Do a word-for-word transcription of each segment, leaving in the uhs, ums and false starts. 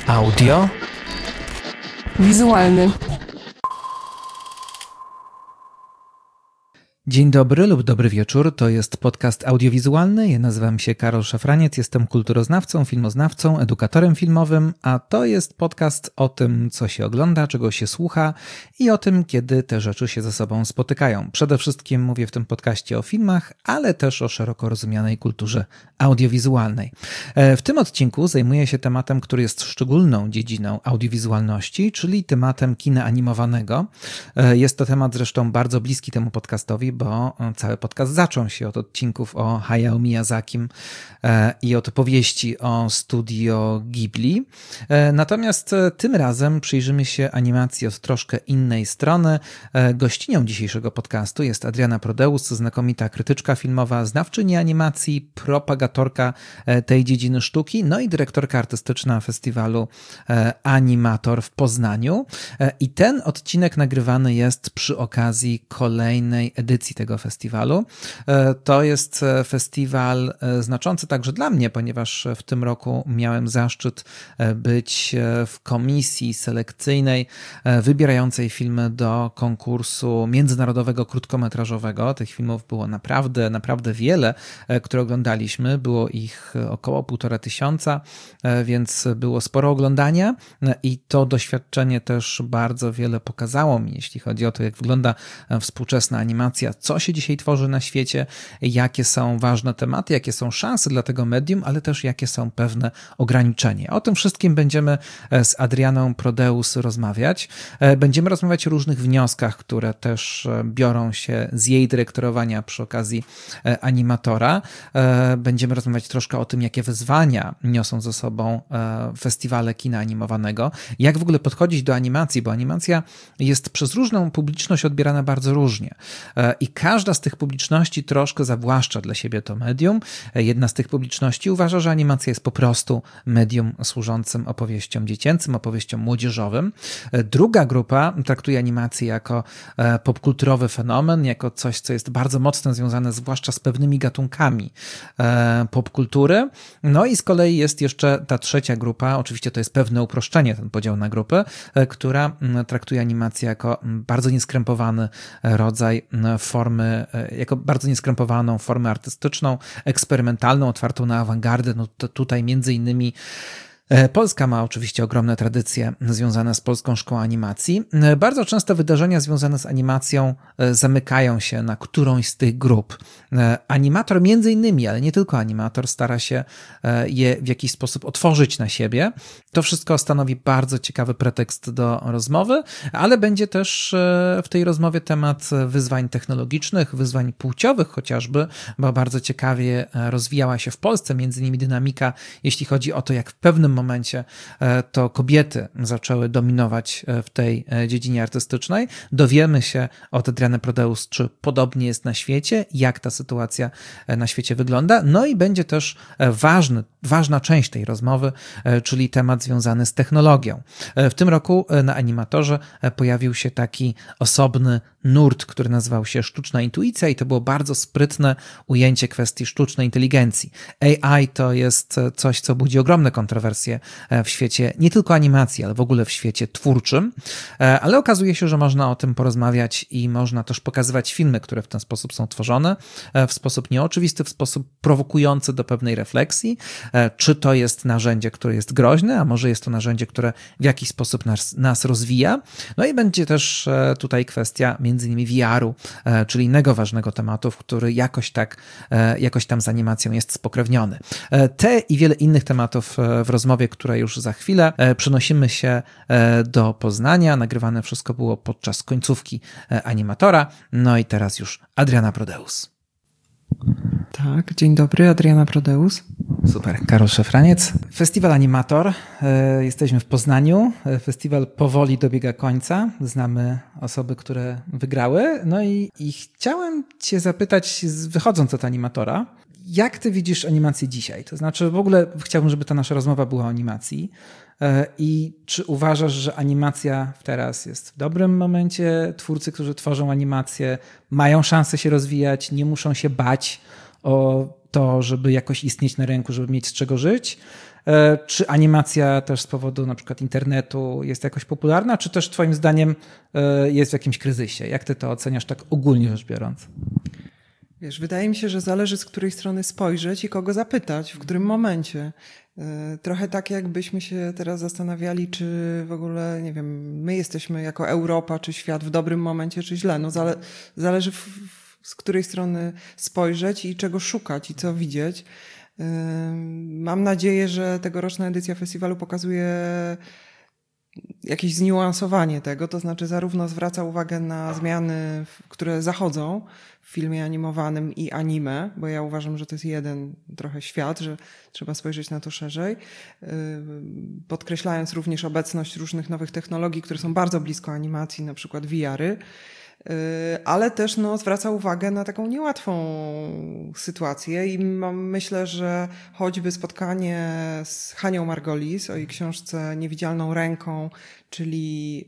Audio wizualny. Dzień dobry lub dobry wieczór, to jest podcast audiowizualny. Ja nazywam się Karol Szafraniec, jestem kulturoznawcą, filmoznawcą, edukatorem filmowym, a to jest podcast o tym, co się ogląda, czego się słucha i o tym, kiedy te rzeczy się ze sobą spotykają. Przede wszystkim mówię w tym podcaście o filmach, ale też o szeroko rozumianej kulturze audiowizualnej. W tym odcinku zajmuję się tematem, który jest szczególną dziedziną audiowizualności, czyli tematem kina animowanego. Jest to temat zresztą bardzo bliski temu podcastowi, bo cały podcast zaczął się od odcinków o Hayao Miyazakim i od opowieści o studio Ghibli. Natomiast tym razem przyjrzymy się animacji od troszkę innej strony. Gościnią dzisiejszego podcastu jest Adriana Prodeus, znakomita krytyczka filmowa, znawczyni animacji, propagatorka tej dziedziny sztuki, no i dyrektorka artystyczna festiwalu Animator w Poznaniu. I ten odcinek nagrywany jest przy okazji kolejnej edycji tego festiwalu. To jest festiwal znaczący także dla mnie, ponieważ w tym roku miałem zaszczyt być w komisji selekcyjnej wybierającej filmy do konkursu międzynarodowego krótkometrażowego. Tych filmów było naprawdę, naprawdę wiele, które oglądaliśmy. Było ich około półtora tysiąca, więc było sporo oglądania i to doświadczenie też bardzo wiele pokazało mi, jeśli chodzi o to, jak wygląda współczesna animacja, co się dzisiaj tworzy na świecie, jakie są ważne tematy, jakie są szanse dla tego medium, ale też jakie są pewne ograniczenia. O tym wszystkim będziemy z Adrianą Prodeus rozmawiać. Będziemy rozmawiać o różnych wnioskach, które też biorą się z jej dyrektorowania przy okazji Animatora. Będziemy rozmawiać troszkę o tym, jakie wyzwania niosą ze sobą festiwale kina animowanego, jak w ogóle podchodzić do animacji, bo animacja jest przez różną publiczność odbierana bardzo różnie. I każda z tych publiczności troszkę zawłaszcza dla siebie to medium. Jedna z tych publiczności uważa, że animacja jest po prostu medium służącym opowieściom dziecięcym, opowieściom młodzieżowym. Druga grupa traktuje animację jako popkulturowy fenomen, jako coś, co jest bardzo mocno związane zwłaszcza z pewnymi gatunkami popkultury. No i z kolei jest jeszcze ta trzecia grupa, oczywiście to jest pewne uproszczenie, ten podział na grupy, która traktuje animację jako bardzo nieskrępowany rodzaj formy, jako bardzo nieskrępowaną formę artystyczną, eksperymentalną, otwartą na awangardę. No to tutaj między innymi Polska ma oczywiście ogromne tradycje związane z Polską Szkołą Animacji. Bardzo często wydarzenia związane z animacją zamykają się na którąś z tych grup. Animator między innymi, ale nie tylko animator, stara się je w jakiś sposób otworzyć na siebie. To wszystko stanowi bardzo ciekawy pretekst do rozmowy, ale będzie też w tej rozmowie temat wyzwań technologicznych, wyzwań płciowych chociażby, bo bardzo ciekawie rozwijała się w Polsce między innymi dynamika, jeśli chodzi o to, jak w pewnym momencie to kobiety zaczęły dominować w tej dziedzinie artystycznej. Dowiemy się od Adriany Prodeus, czy podobnie jest na świecie, jak ta sytuacja na świecie wygląda. No i będzie też ważny, ważna część tej rozmowy, czyli temat związany z technologią. W tym roku na Animatorze pojawił się taki osobny nurt, który nazywał się sztuczna intuicja i to było bardzo sprytne ujęcie kwestii sztucznej inteligencji. A I to jest coś, co budzi ogromne kontrowersje w świecie nie tylko animacji, ale w ogóle w świecie twórczym, ale okazuje się, że można o tym porozmawiać i można też pokazywać filmy, które w ten sposób są tworzone, w sposób nieoczywisty, w sposób prowokujący do pewnej refleksji, czy to jest narzędzie, które jest groźne, a może jest to narzędzie, które w jakiś sposób nas, nas rozwija. No i będzie też tutaj kwestia między innymi V R-u, czyli innego ważnego tematu, który jakoś tak, jakoś tam z animacją jest spokrewniony. Te i wiele innych tematów w rozmowie, która już za chwilę. Przenosimy się do Poznania. Nagrywane wszystko było podczas końcówki Animatora. No i teraz już Adriana Prodeus. Tak, dzień dobry, Adriana Prodeus. Super, Karol Szafraniec. Festiwal Animator. Jesteśmy w Poznaniu. Festiwal powoli dobiega końca. Znamy osoby, które wygrały. No i, i chciałem cię zapytać, wychodząc od Animatora, jak ty widzisz animację dzisiaj? To znaczy w ogóle chciałbym, żeby ta nasza rozmowa była o animacji. I czy uważasz, że animacja teraz jest w dobrym momencie? Twórcy, którzy tworzą animację, mają szansę się rozwijać, nie muszą się bać o to, żeby jakoś istnieć na rynku, żeby mieć z czego żyć? Czy animacja też z powodu na przykład internetu jest jakoś popularna, czy też twoim zdaniem jest w jakimś kryzysie? Jak ty to oceniasz tak ogólnie rzecz biorąc? Wiesz, wydaje mi się, że zależy z której strony spojrzeć i kogo zapytać, w którym momencie. Trochę tak jakbyśmy się teraz zastanawiali, czy w ogóle, nie wiem, my jesteśmy jako Europa, czy świat w dobrym momencie, czy źle. No zale, zależy w, w, z której strony spojrzeć i czego szukać i co widzieć. Mam nadzieję, że tegoroczna edycja festiwalu pokazuje jakieś zniuansowanie tego, to znaczy zarówno zwraca uwagę na zmiany, które zachodzą w filmie animowanym i anime, bo ja uważam, że to jest jeden trochę świat, że trzeba spojrzeć na to szerzej, podkreślając również obecność różnych nowych technologii, które są bardzo blisko animacji, na przykład V R-y, ale też no, zwraca uwagę na taką niełatwą sytuację i mam, myślę, że choćby spotkanie z Hanią Margolis o jej książce Niewidzialną ręką, czyli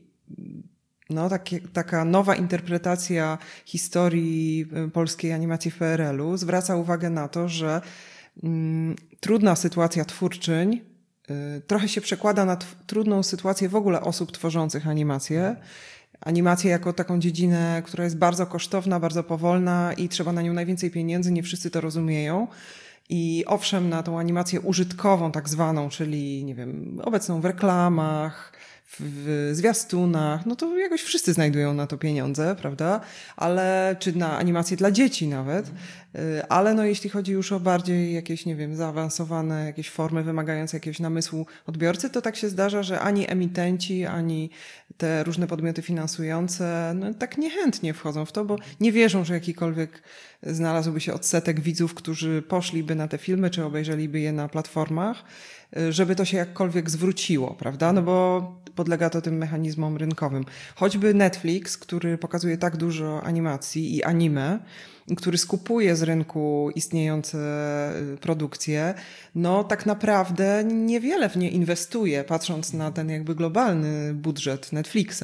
no, takie, taka nowa interpretacja historii polskiej animacji w P R L u, zwraca uwagę na to, że mm, trudna sytuacja twórczyń y, trochę się przekłada na t- trudną sytuację w ogóle osób tworzących animację. Animację jako taką dziedzinę, która jest bardzo kosztowna, bardzo powolna i trzeba na nią najwięcej pieniędzy, nie wszyscy to rozumieją. I owszem, na tą animację użytkową tak zwaną, czyli nie wiem, obecną w reklamach, w zwiastunach, no to jakoś wszyscy znajdują na to pieniądze, prawda? Ale, czy na animację dla dzieci nawet, ale no jeśli chodzi już o bardziej jakieś, nie wiem, zaawansowane jakieś formy wymagające jakiegoś namysłu odbiorcy, to tak się zdarza, że ani emitenci, ani te różne podmioty finansujące, no tak niechętnie wchodzą w to, bo nie wierzą, że jakikolwiek znalazłby się odsetek widzów, którzy poszliby na te filmy, czy obejrzeliby je na platformach, żeby to się jakkolwiek zwróciło, prawda? No bo podlega to tym mechanizmom rynkowym. Choćby Netflix, który pokazuje tak dużo animacji i anime, który skupuje z rynku istniejące produkcje, no tak naprawdę niewiele w nie inwestuje, patrząc na ten jakby globalny budżet Netflixa.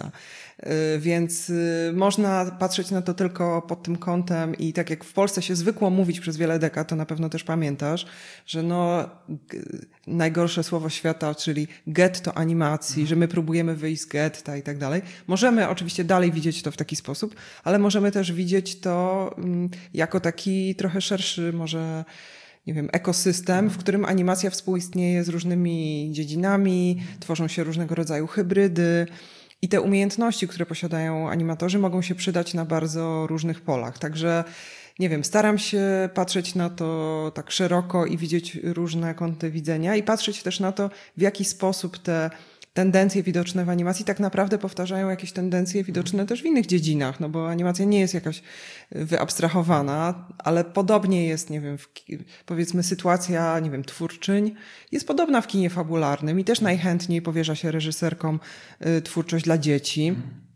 Więc można patrzeć na to tylko pod tym kątem i tak jak w Polsce się zwykło mówić przez wiele dekad, to na pewno też pamiętasz, że no najgorsze słowo świata, czyli getto animacji, że my próbujemy wyjść z getta i tak dalej. Możemy oczywiście dalej widzieć to w taki sposób, ale możemy też widzieć to jako taki trochę szerszy może nie wiem, ekosystem, w którym animacja współistnieje z różnymi dziedzinami, tworzą się różnego rodzaju hybrydy. I te umiejętności, które posiadają animatorzy, mogą się przydać na bardzo różnych polach. Także, nie wiem, staram się patrzeć na to tak szeroko i widzieć różne kąty widzenia i patrzeć też na to, w jaki sposób te tendencje widoczne w animacji tak naprawdę powtarzają jakieś tendencje widoczne też w innych dziedzinach, no bo animacja nie jest jakaś wyabstrahowana, ale podobnie jest, nie wiem, w, powiedzmy sytuacja, nie wiem, twórczyń jest podobna w kinie fabularnym i też najchętniej powierza się reżyserkom y, twórczość dla dzieci.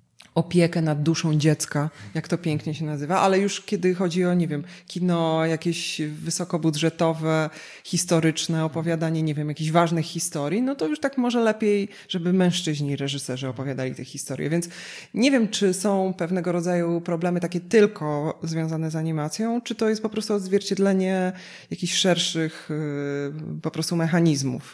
Opiekę nad duszą dziecka, jak to pięknie się nazywa, ale już kiedy chodzi o, nie wiem, kino jakieś wysokobudżetowe, historyczne, opowiadanie, nie wiem, jakichś ważnych historii, no to już tak może lepiej, żeby mężczyźni reżyserzy opowiadali te historie. Więc nie wiem, czy są pewnego rodzaju problemy takie tylko związane z animacją, czy to jest po prostu odzwierciedlenie jakichś szerszych yy, po prostu mechanizmów.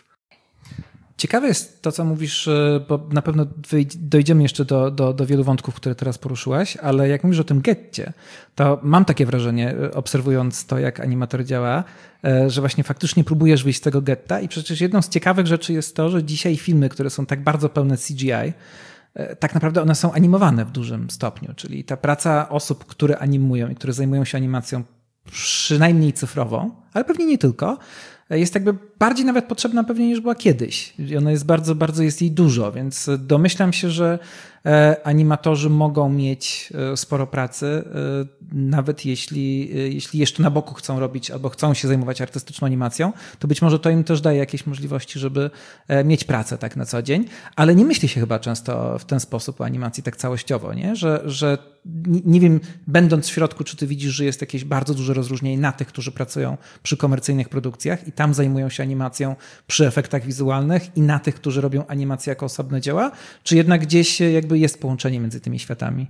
Ciekawe jest to, co mówisz, bo na pewno dojdziemy jeszcze do, do, do wielu wątków, które teraz poruszyłaś, ale jak mówisz o tym getcie, to mam takie wrażenie, obserwując to, jak animator działa, że właśnie faktycznie próbujesz wyjść z tego getta i przecież jedną z ciekawych rzeczy jest to, że dzisiaj filmy, które są tak bardzo pełne C G I, tak naprawdę one są animowane w dużym stopniu, czyli ta praca osób, które animują i które zajmują się animacją przynajmniej cyfrową, ale pewnie nie tylko, jest jakby bardziej nawet potrzebna pewnie niż była kiedyś. I ona jest bardzo, bardzo jest jej dużo, więc domyślam się, że animatorzy mogą mieć sporo pracy, nawet jeśli, jeśli jeszcze na boku chcą robić albo chcą się zajmować artystyczną animacją, to być może to im też daje jakieś możliwości, żeby mieć pracę tak na co dzień, ale nie myśli się chyba często w ten sposób o animacji tak całościowo, nie? Że, że nie wiem, będąc w środku, czy ty widzisz, że jest jakieś bardzo duże rozróżnienie na tych, którzy pracują przy komercyjnych produkcjach i tam zajmują się animacją przy efektach wizualnych i na tych, którzy robią animację jako osobne dzieła, czy jednak gdzieś jakby jest połączenie między tymi światami?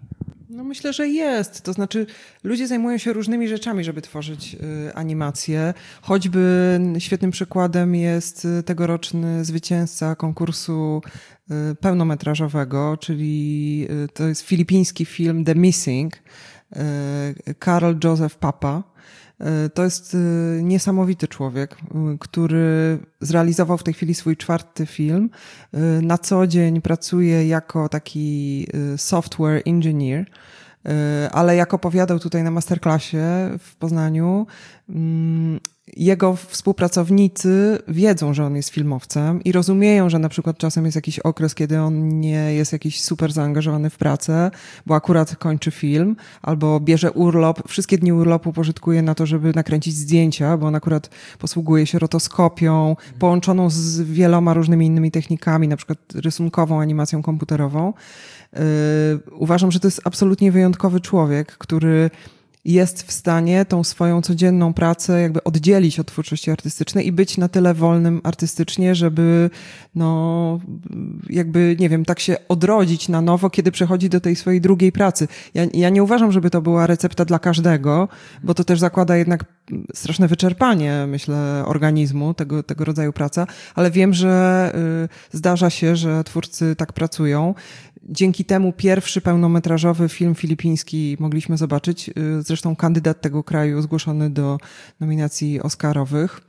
No myślę, że jest. To znaczy ludzie zajmują się różnymi rzeczami, żeby tworzyć y, animacje. Choćby świetnym przykładem jest tegoroczny zwycięzca konkursu y, pełnometrażowego, czyli y, to jest filipiński film The Missing, y, Karl Joseph Papa. To jest niesamowity człowiek, który zrealizował w tej chwili swój czwarty film. Na co dzień pracuje jako taki software engineer, ale jak opowiadał tutaj na masterclassie w Poznaniu, jego współpracownicy wiedzą, że on jest filmowcem i rozumieją, że na przykład czasem jest jakiś okres, kiedy on nie jest jakiś super zaangażowany w pracę, bo akurat kończy film albo bierze urlop. Wszystkie dni urlopu pożytkuje na to, żeby nakręcić zdjęcia, bo on akurat posługuje się rotoskopią połączoną z wieloma różnymi innymi technikami, na przykład rysunkową, animacją komputerową. Yy, uważam, że to jest absolutnie wyjątkowy człowiek, który jest w stanie tą swoją codzienną pracę jakby oddzielić od twórczości artystycznej i być na tyle wolnym artystycznie, żeby no jakby, nie wiem, tak się odrodzić na nowo, kiedy przechodzi do tej swojej drugiej pracy. Ja, ja nie uważam, żeby to była recepta dla każdego, bo to też zakłada jednak straszne wyczerpanie, myślę, organizmu, tego, tego rodzaju praca, ale wiem, że y, zdarza się, że twórcy tak pracują. Dzięki temu pierwszy pełnometrażowy film filipiński mogliśmy zobaczyć. Zresztą kandydat tego kraju zgłoszony do nominacji oscarowych.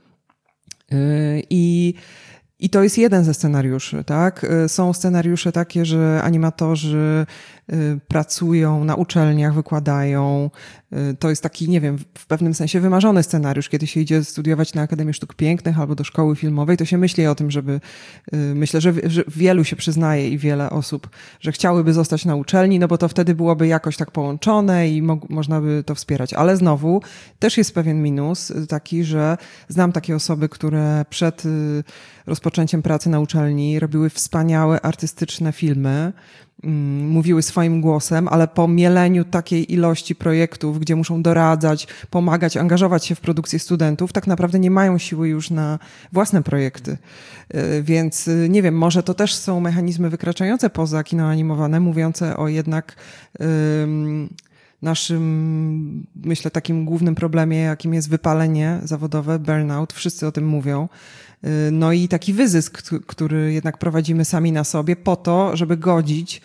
I I to jest jeden ze scenariuszy, tak? Są scenariusze takie, że animatorzy pracują na uczelniach, wykładają. To jest taki, nie wiem, w pewnym sensie wymarzony scenariusz. Kiedy się idzie studiować na Akademię Sztuk Pięknych albo do szkoły filmowej, to się myśli o tym, żeby, myślę, że, że wielu się przyznaje i wiele osób, że chciałyby zostać na uczelni, no bo to wtedy byłoby jakoś tak połączone i mo- można by to wspierać. Ale znowu też jest pewien minus taki, że znam takie osoby, które przed rozpoczęciem pracy na uczelni robiły wspaniałe artystyczne filmy, mówiły swoim głosem, ale po mieleniu takiej ilości projektów, gdzie muszą doradzać, pomagać, angażować się w produkcję studentów, tak naprawdę nie mają siły już na własne projekty. Więc nie wiem, może to też są mechanizmy wykraczające poza kino animowane, mówiące o jednak um, naszym, myślę, takim głównym problemie, jakim jest wypalenie zawodowe, burnout. Wszyscy o tym mówią. No i taki wyzysk, który jednak prowadzimy sami na sobie po to, żeby godzić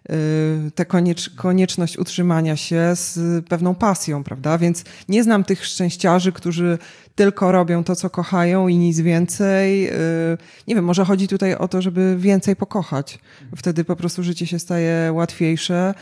tę koniecz- konieczność utrzymania się z pewną pasją, prawda? Więc nie znam tych szczęściarzy, którzy tylko robią to, co kochają i nic więcej. Nie wiem, może chodzi tutaj o to, żeby więcej pokochać. Wtedy po prostu życie się staje łatwiejsze.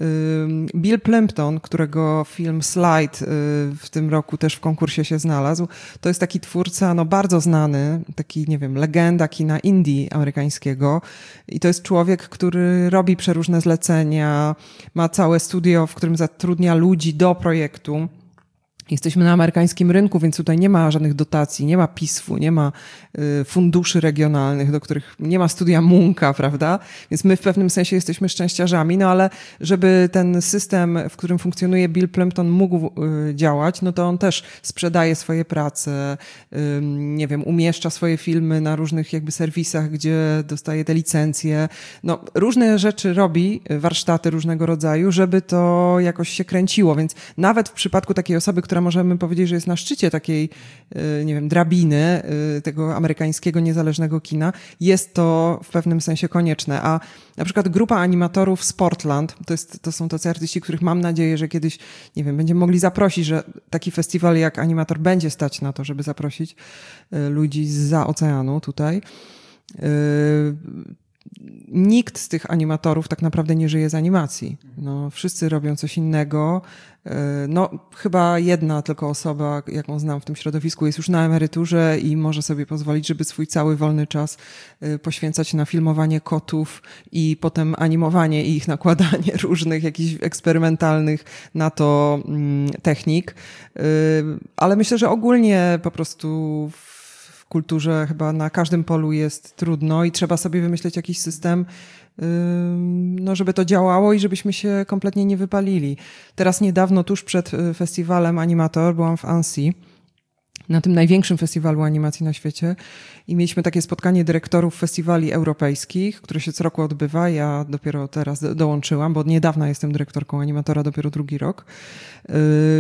Bill Plympton, którego film Slide w tym roku też w konkursie się znalazł, to jest taki twórca no bardzo znany, taki, nie wiem, legenda kina indie amerykańskiego i to jest człowiek, który robi przeróżne zlecenia, ma całe studio, w którym zatrudnia ludzi do projektu. Jesteśmy na amerykańskim rynku, więc tutaj nie ma żadnych dotacji, nie ma P I S F-u, nie ma y, funduszy regionalnych, do których nie ma studia Munka, prawda? Więc my w pewnym sensie jesteśmy szczęściarzami, no ale żeby ten system, w którym funkcjonuje Bill Plympton mógł y, działać, no to on też sprzedaje swoje prace, y, nie wiem, umieszcza swoje filmy na różnych jakby serwisach, gdzie dostaje te licencje. No różne rzeczy robi, warsztaty różnego rodzaju, żeby to jakoś się kręciło, więc nawet w przypadku takiej osoby, która możemy powiedzieć, że jest na szczycie takiej, nie wiem, drabiny tego amerykańskiego niezależnego kina, jest to w pewnym sensie konieczne. A na przykład grupa animatorów z Portland, to, jest, to są tacy artyści, których mam nadzieję, że kiedyś, nie wiem, będziemy mogli zaprosić, że taki festiwal jak Animator będzie stać na to, żeby zaprosić ludzi zza oceanu tutaj. Nikt z tych animatorów tak naprawdę nie żyje z animacji. No, wszyscy robią coś innego. No, chyba jedna tylko osoba, jaką znam w tym środowisku, jest już na emeryturze i może sobie pozwolić, żeby swój cały wolny czas poświęcać na filmowanie kotów i potem animowanie i ich nakładanie różnych jakichś eksperymentalnych na to technik. Ale myślę, że ogólnie po prostu w kulturze chyba na każdym polu jest trudno i trzeba sobie wymyśleć jakiś system, no żeby to działało i żebyśmy się kompletnie nie wypalili. Teraz niedawno, tuż przed festiwalem Animator, byłam w Annecy. na tym największym festiwalu animacji na świecie i mieliśmy takie spotkanie dyrektorów festiwali europejskich, które się co roku odbywa. Ja dopiero teraz do- dołączyłam, bo od niedawna jestem dyrektorką animatora, dopiero drugi rok. Yy,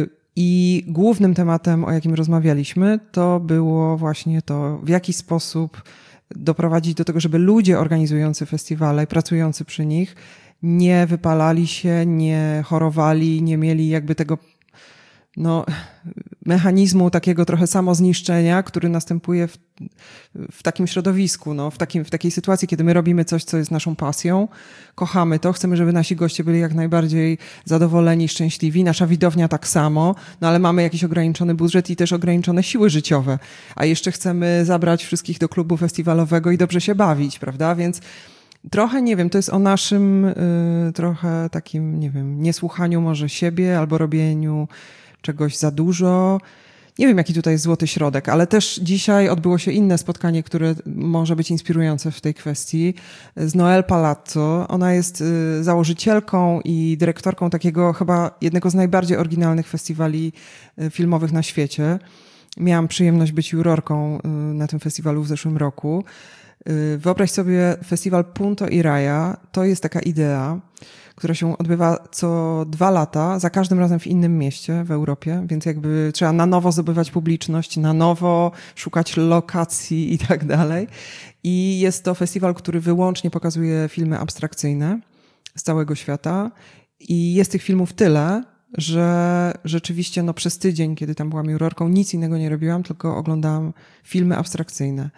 I głównym tematem, o jakim rozmawialiśmy, to było właśnie to, w jaki sposób doprowadzić do tego, żeby ludzie organizujący festiwale, pracujący przy nich, nie wypalali się, nie chorowali, nie mieli jakby tego no, mechanizmu takiego trochę samozniszczenia, który następuje w, w takim środowisku, no, w, takim, w takiej sytuacji, kiedy my robimy coś, co jest naszą pasją, kochamy to, chcemy, żeby nasi goście byli jak najbardziej zadowoleni, szczęśliwi, nasza widownia tak samo, no ale mamy jakiś ograniczony budżet i też ograniczone siły życiowe, a jeszcze chcemy zabrać wszystkich do klubu festiwalowego i dobrze się bawić, prawda, więc trochę, nie wiem, to jest o naszym y, trochę takim, nie wiem, niesłuchaniu może siebie albo robieniu czegoś za dużo. Nie wiem, jaki tutaj jest złoty środek, ale też dzisiaj odbyło się inne spotkanie, które może być inspirujące w tej kwestii, z Noel Palazzo. Ona jest y, założycielką i dyrektorką takiego chyba jednego z najbardziej oryginalnych festiwali y, filmowych na świecie. Miałam przyjemność być jurorką y, na tym festiwalu w zeszłym roku. Wyobraź sobie festiwal Punto i Raya. To jest taka idea, która się odbywa co dwa lata, za każdym razem w innym mieście w Europie, więc jakby trzeba na nowo zdobywać publiczność, na nowo szukać lokacji i tak dalej. I jest to festiwal, który wyłącznie pokazuje filmy abstrakcyjne z całego świata i jest tych filmów tyle, że rzeczywiście no przez tydzień, kiedy tam byłam jurorką, nic innego nie robiłam, tylko oglądałam filmy abstrakcyjne.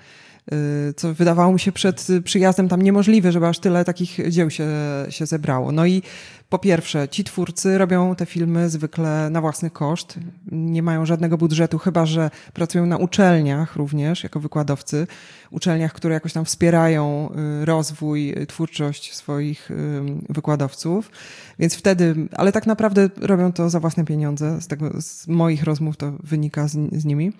Co wydawało mi się przed przyjazdem tam niemożliwe, żeby aż tyle takich dzieł się, się zebrało. No i po pierwsze, ci twórcy robią te filmy zwykle na własny koszt, nie mają żadnego budżetu, chyba że pracują na uczelniach również jako wykładowcy, uczelniach, które jakoś tam wspierają rozwój, twórczość swoich wykładowców, więc wtedy, ale tak naprawdę robią to za własne pieniądze, z tego, z moich rozmów to wynika z, z nimi.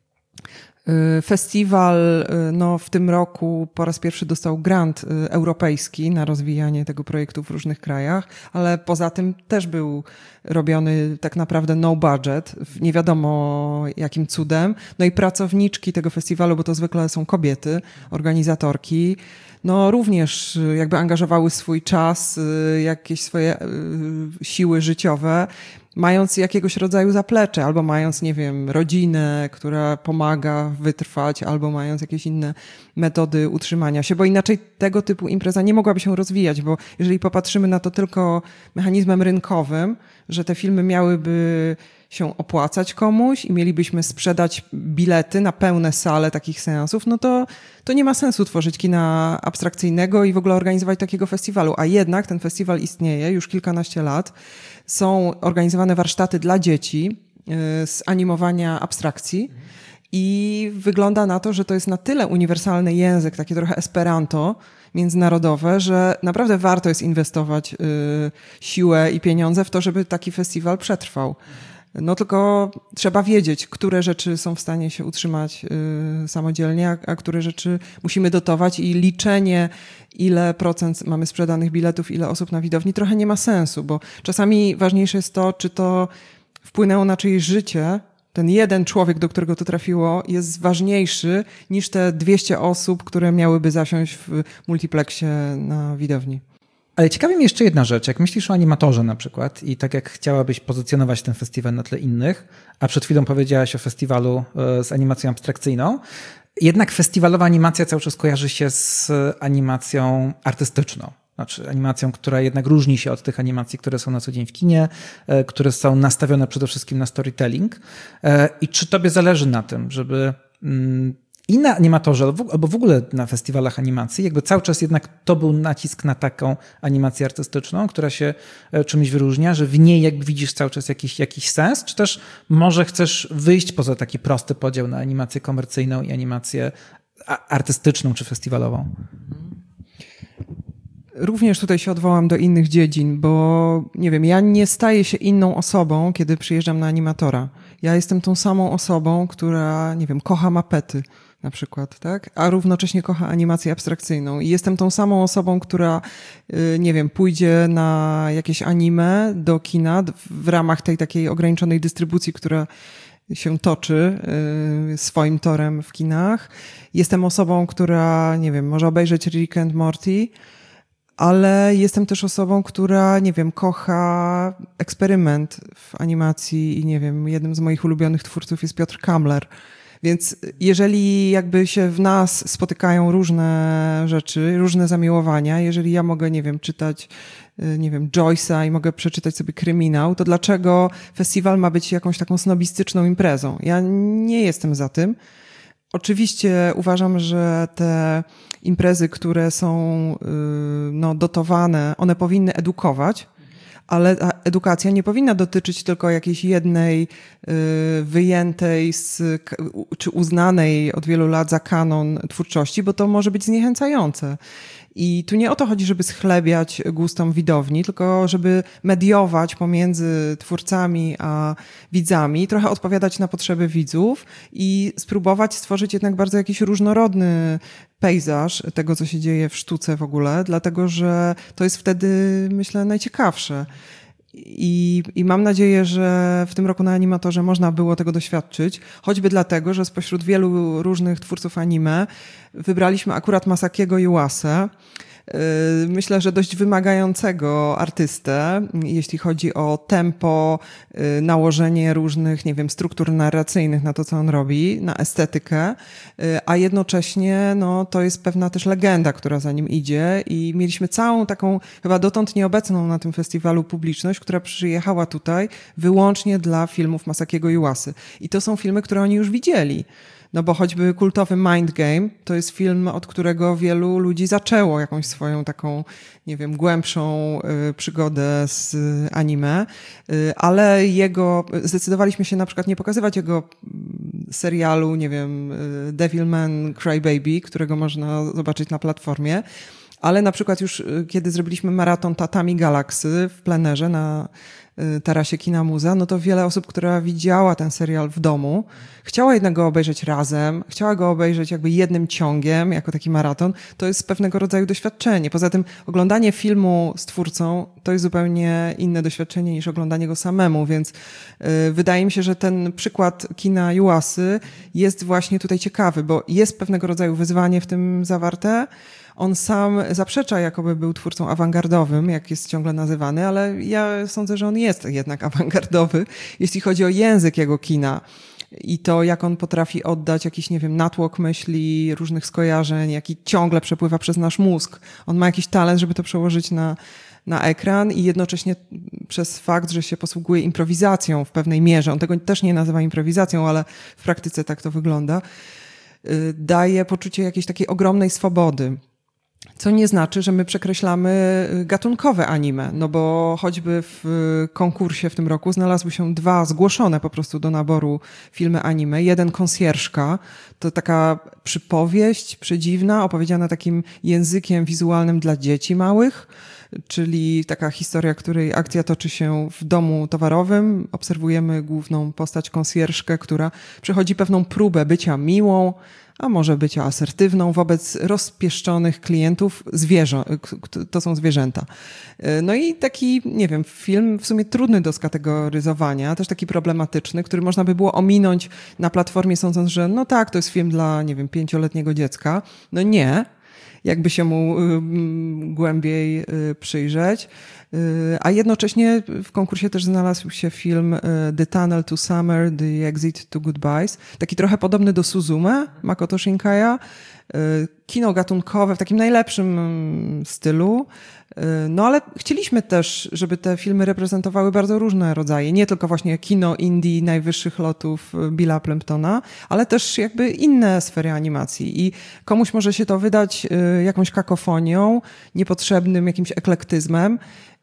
Festiwal no, w tym roku po raz pierwszy dostał grant europejski na rozwijanie tego projektu w różnych krajach, ale poza tym też był robiony tak naprawdę no budget, nie wiadomo jakim cudem. No i pracowniczki tego festiwalu, bo to zwykle są kobiety, organizatorki, no również jakby angażowały swój czas, jakieś swoje siły życiowe, mając jakiegoś rodzaju zaplecze, albo mając, nie wiem, rodzinę, która pomaga wytrwać, albo mając jakieś inne metody utrzymania się, bo inaczej tego typu impreza nie mogłaby się rozwijać, bo jeżeli popatrzymy na to tylko mechanizmem rynkowym, że te filmy miałyby się opłacać komuś i mielibyśmy sprzedać bilety na pełne sale takich seansów, no to, to nie ma sensu tworzyć kina abstrakcyjnego i w ogóle organizować takiego festiwalu. A jednak ten festiwal istnieje już kilkanaście lat. Są organizowane warsztaty dla dzieci z animowania abstrakcji i wygląda na to, że to jest na tyle uniwersalny język, takie trochę esperanto międzynarodowe, że naprawdę warto jest inwestować siłę i pieniądze w to, żeby taki festiwal przetrwał. No tylko trzeba wiedzieć, które rzeczy są w stanie się utrzymać y, samodzielnie, a, a które rzeczy musimy dotować i liczenie, ile procent mamy sprzedanych biletów, ile osób na widowni, trochę nie ma sensu, bo czasami ważniejsze jest to, czy to wpłynęło na czyjeś życie. Ten jeden człowiek, do którego to trafiło, jest ważniejszy niż te dwieście osób, które miałyby zasiąść w multiplexie na widowni. Ale ciekawi mnie jeszcze jedna rzecz. Jak myślisz o animatorze na przykład i tak jak chciałabyś pozycjonować ten festiwal na tle innych, a przed chwilą powiedziałaś o festiwalu z animacją abstrakcyjną, jednak festiwalowa animacja cały czas kojarzy się z animacją artystyczną. Znaczy animacją, która jednak różni się od tych animacji, które są na co dzień w kinie, które są nastawione przede wszystkim na storytelling. I czy tobie zależy na tym, żeby i na animatorze, albo w ogóle na festiwalach animacji, jakby cały czas jednak to był nacisk na taką animację artystyczną, która się czymś wyróżnia, że w niej jakby widzisz cały czas jakiś, jakiś sens, czy też może chcesz wyjść poza taki prosty podział na animację komercyjną i animację artystyczną czy festiwalową? Również tutaj się odwołam do innych dziedzin, bo nie wiem, ja nie staję się inną osobą, kiedy przyjeżdżam na animatora. Ja jestem tą samą osobą, która, nie wiem, kocha mapety na przykład, tak? A równocześnie kocha animację abstrakcyjną. I jestem tą samą osobą, która, nie wiem, pójdzie na jakieś anime do kina w ramach tej takiej ograniczonej dystrybucji, która się toczy swoim torem w kinach. Jestem osobą, która, nie wiem, może obejrzeć Rick and Morty, ale jestem też osobą, która, nie wiem, kocha eksperyment w animacji i nie wiem, jednym z moich ulubionych twórców jest Piotr Kamler. Więc jeżeli jakby się w nas spotykają różne rzeczy, różne zamiłowania, jeżeli ja mogę, nie wiem, czytać, nie wiem, Joyce'a i mogę przeczytać sobie kryminał, to dlaczego festiwal ma być jakąś taką snobistyczną imprezą? Ja nie jestem za tym. Oczywiście uważam, że te imprezy, które są no, dotowane, one powinny edukować, ale ta edukacja nie powinna dotyczyć tylko jakiejś jednej wyjętej z, czy uznanej od wielu lat za kanon twórczości, bo to może być zniechęcające. I tu nie o to chodzi, żeby schlebiać gustom widowni, tylko żeby mediować pomiędzy twórcami a widzami, trochę odpowiadać na potrzeby widzów i spróbować stworzyć jednak bardzo jakiś różnorodny pejzaż tego, co się dzieje w sztuce w ogóle, dlatego że to jest wtedy, myślę, najciekawsze. I, I mam nadzieję, że w tym roku na Animatorze można było tego doświadczyć, choćby dlatego, że spośród wielu różnych twórców anime wybraliśmy akurat Masakiego Yuasę. Myślę, że dość wymagającego artystę, jeśli chodzi o tempo, nałożenie różnych, nie wiem, struktur narracyjnych na to, co on robi, na estetykę, a jednocześnie no, to jest pewna też legenda, która za nim idzie i mieliśmy całą taką chyba dotąd nieobecną na tym festiwalu publiczność, która przyjechała tutaj wyłącznie dla filmów Masakiego Yuasy. I to są filmy, które oni już widzieli. No bo choćby kultowy Mind Game to jest film, od którego wielu ludzi zaczęło jakąś swoją taką, nie wiem, głębszą y, przygodę z anime, y, ale jego, zdecydowaliśmy się na przykład nie pokazywać jego serialu, nie wiem, y, Devilman Crybaby, którego można zobaczyć na platformie, ale na przykład już y, kiedy zrobiliśmy maraton Tatami Galaxy w plenerze na tarasie Kina Muza, no to wiele osób, która widziała ten serial w domu, chciała jednak go obejrzeć razem, chciała go obejrzeć jakby jednym ciągiem, jako taki maraton, to jest pewnego rodzaju doświadczenie. Poza tym oglądanie filmu z twórcą to jest zupełnie inne doświadczenie niż oglądanie go samemu, więc yy, wydaje mi się, że ten przykład kina Yuasy jest właśnie tutaj ciekawy, bo jest pewnego rodzaju wyzwanie w tym zawarte. On sam zaprzecza, jakoby był twórcą awangardowym, jak jest ciągle nazywany, ale ja sądzę, że on jest jednak awangardowy, jeśli chodzi o język jego kina i to, jak on potrafi oddać jakiś, nie wiem, natłok myśli, różnych skojarzeń, jaki ciągle przepływa przez nasz mózg. On ma jakiś talent, żeby to przełożyć na, na ekran i jednocześnie przez fakt, że się posługuje improwizacją w pewnej mierze, on tego też nie nazywa improwizacją, ale w praktyce tak to wygląda, daje poczucie jakiejś takiej ogromnej swobody. Co nie znaczy, że my przekreślamy gatunkowe anime, no bo choćby w konkursie w tym roku znalazły się dwa zgłoszone po prostu do naboru filmy anime. Jeden Konsjerżka, to taka przypowieść przedziwna, opowiedziana takim językiem wizualnym dla dzieci małych, czyli taka historia, której akcja toczy się w domu towarowym. Obserwujemy główną postać konsjerżkę, która przechodzi pewną próbę bycia miłą, a może bycia asertywną wobec rozpieszczonych klientów zwierzę, to są zwierzęta. No i taki, nie wiem, film w sumie trudny do skategoryzowania, też taki problematyczny, który można by było ominąć na platformie, sądząc, że no tak, to jest film dla, nie wiem, pięcioletniego dziecka. No nie, jakby się mu głębiej przyjrzeć. A jednocześnie w konkursie też znalazł się film The Tunnel to Summer, The Exit to Goodbyes. Taki trochę podobny do Suzume, Makoto Shinkaya. Kino gatunkowe w takim najlepszym stylu. No ale chcieliśmy też, żeby te filmy reprezentowały bardzo różne rodzaje. Nie tylko właśnie kino indie najwyższych lotów Billa Plymptona, ale też jakby inne sfery animacji. I komuś może się to wydać jakąś kakofonią, niepotrzebnym jakimś eklektyzmem.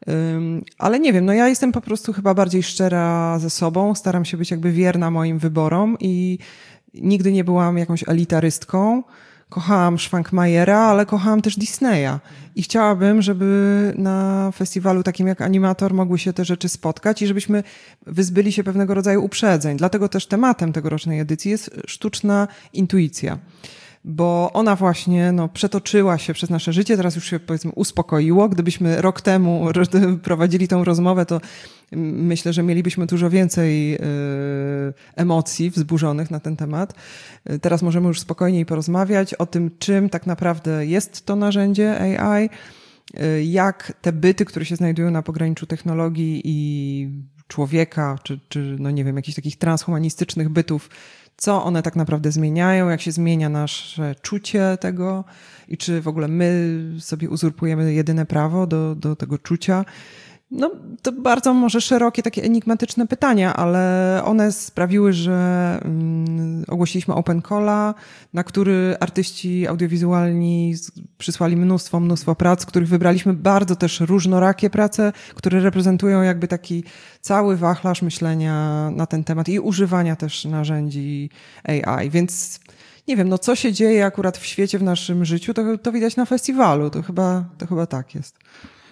Ale nie wiem, no ja jestem po prostu chyba bardziej szczera ze sobą, staram się być jakby wierna moim wyborom i nigdy nie byłam jakąś elitarystką. Kochałam Schwankmajera, ale kochałam też Disneya i chciałabym, żeby na festiwalu takim jak Animator mogły się te rzeczy spotkać i żebyśmy wyzbyli się pewnego rodzaju uprzedzeń. Dlatego też tematem tegorocznej edycji jest sztuczna intuicja. bo ona właśnie no, przetoczyła się przez nasze życie, teraz już się powiedzmy uspokoiło. Gdybyśmy rok temu prowadzili tą rozmowę, to myślę, że mielibyśmy dużo więcej y, emocji wzburzonych na ten temat. Teraz możemy już spokojniej porozmawiać o tym, czym tak naprawdę jest to narzędzie A I, y, jak te byty, które się znajdują na pograniczu technologii i człowieka, czy, czy no nie wiem, jakichś takich transhumanistycznych bytów, co one tak naprawdę zmieniają, jak się zmienia nasze czucie tego i czy w ogóle my sobie uzurpujemy jedyne prawo do, do tego czucia. No, to bardzo może szerokie, takie enigmatyczne pytania, ale one sprawiły, że um, ogłosiliśmy Open Calla, na który artyści audiowizualni przysłali mnóstwo, mnóstwo prac, których wybraliśmy bardzo też różnorakie prace, które reprezentują jakby taki cały wachlarz myślenia na ten temat i używania też narzędzi A I, więc nie wiem, no co się dzieje akurat w świecie, w naszym życiu, to, to widać na festiwalu, to chyba, to chyba tak jest.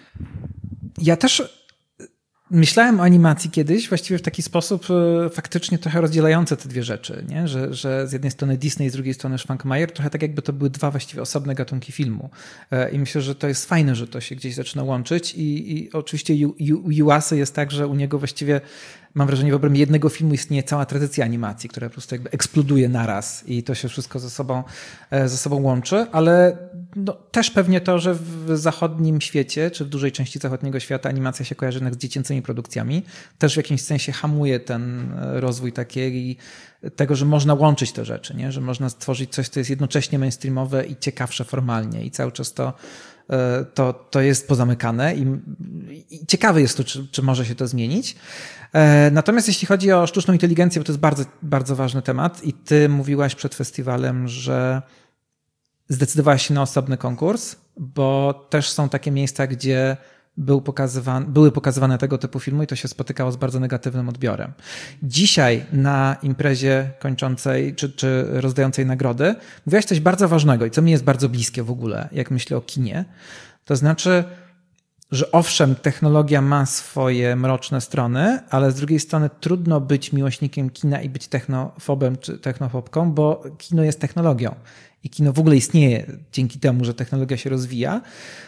Ja też myślałem o animacji kiedyś właściwie w taki sposób faktycznie trochę rozdzielający te dwie rzeczy, nie? Że, że z jednej strony Disney, z drugiej strony Schwankmajer, trochę tak jakby to były dwa właściwie osobne gatunki filmu. I myślę, że to jest fajne, że to się gdzieś zaczyna łączyć i, i oczywiście u, u, u Yuasy jest tak, że u niego właściwie mam wrażenie, w obrębie jednego filmu istnieje cała tradycja animacji, która po prostu jakby eksploduje naraz i to się wszystko ze sobą, ze sobą łączy, ale no, też pewnie to, że w zachodnim świecie, czy w dużej części zachodniego świata animacja się kojarzy jednak z dziecięcymi produkcjami, też w jakimś sensie hamuje ten rozwój takiej tego, że można łączyć te rzeczy, nie? Że można stworzyć coś, co jest jednocześnie mainstreamowe i ciekawsze formalnie i cały czas to To, to jest pozamykane i, i ciekawe jest to, czy, czy może się to zmienić. Natomiast jeśli chodzi o sztuczną inteligencję, bo to jest bardzo, bardzo ważny temat i ty mówiłaś przed festiwalem, że zdecydowałaś się na osobny konkurs, bo też są takie miejsca, gdzie był pokazywany, były pokazywane tego typu filmy i to się spotykało z bardzo negatywnym odbiorem. Dzisiaj na imprezie kończącej czy, czy rozdającej nagrody mówiłaś coś bardzo ważnego i co mi jest bardzo bliskie w ogóle, jak myślę o kinie. To znaczy, że owszem, technologia ma swoje mroczne strony, ale z drugiej strony trudno być miłośnikiem kina i być technofobem czy technofobką, bo kino jest technologią i kino w ogóle istnieje dzięki temu, że technologia się rozwija.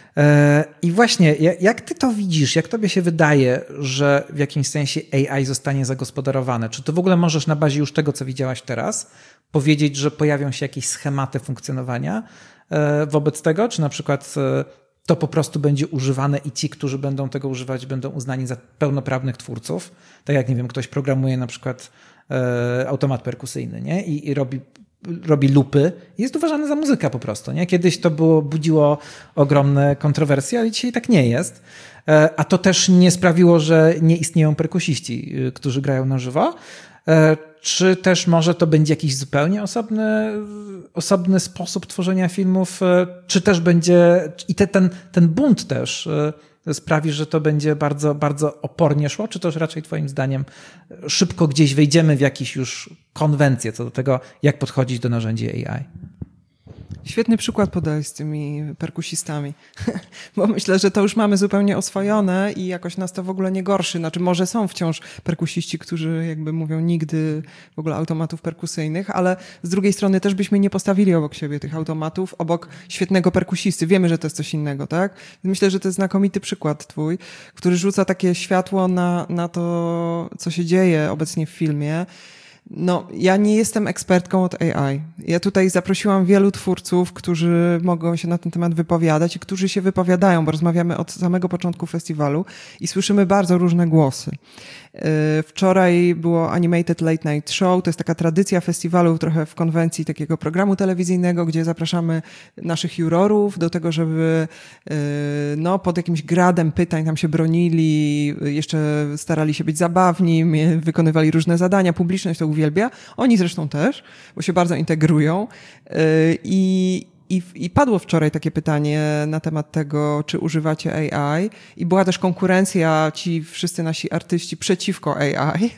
I właśnie, jak ty to widzisz, jak tobie się wydaje, że w jakimś sensie A I zostanie zagospodarowane? Czy to w ogóle możesz na bazie już tego, co widziałaś teraz, powiedzieć, że pojawią się jakieś schematy funkcjonowania wobec tego? Czy na przykład to po prostu będzie używane i ci, którzy będą tego używać, będą uznani za pełnoprawnych twórców? Tak jak, nie wiem, ktoś programuje na przykład automat perkusyjny, nie? I, i robi robi lupy i jest uważany za muzykę po prostu. Nie? Kiedyś to było, budziło ogromne kontrowersje, ale dzisiaj tak nie jest. A to też nie sprawiło, że nie istnieją perkusiści, którzy grają na żywo. Czy też może to będzie jakiś zupełnie osobny, osobny sposób tworzenia filmów, czy też będzie i te, ten, ten bunt też sprawi, że to będzie bardzo, bardzo opornie szło, czy też raczej twoim zdaniem szybko gdzieś wejdziemy w jakieś już konwencje co do tego, jak podchodzić do narzędzi A I? Świetny przykład podałeś z tymi perkusistami, bo myślę, że to już mamy zupełnie oswojone i jakoś nas to w ogóle nie gorszy. Znaczy może są wciąż perkusiści, którzy jakby mówią nigdy w ogóle automatów perkusyjnych, ale z drugiej strony też byśmy nie postawili obok siebie tych automatów, obok świetnego perkusisty. Wiemy, że to jest coś innego, tak? Myślę, że to jest znakomity przykład twój, który rzuca takie światło na, na to, co się dzieje obecnie w filmie. No, ja nie jestem ekspertką od A I. Ja tutaj zaprosiłam wielu twórców, którzy mogą się na ten temat wypowiadać i którzy się wypowiadają, bo rozmawiamy od samego początku festiwalu i słyszymy bardzo różne głosy. Wczoraj było Animated Late Night Show, to jest taka tradycja festiwalu trochę w konwencji takiego programu telewizyjnego, gdzie zapraszamy naszych jurorów do tego, żeby no, pod jakimś gradem pytań tam się bronili, jeszcze starali się być zabawni, wykonywali różne zadania, publiczność to uwielbia, oni zresztą też, bo się bardzo integrują i I, I padło wczoraj takie pytanie na temat tego, czy używacie A I i była też konkurencja, ci wszyscy nasi artyści przeciwko A I.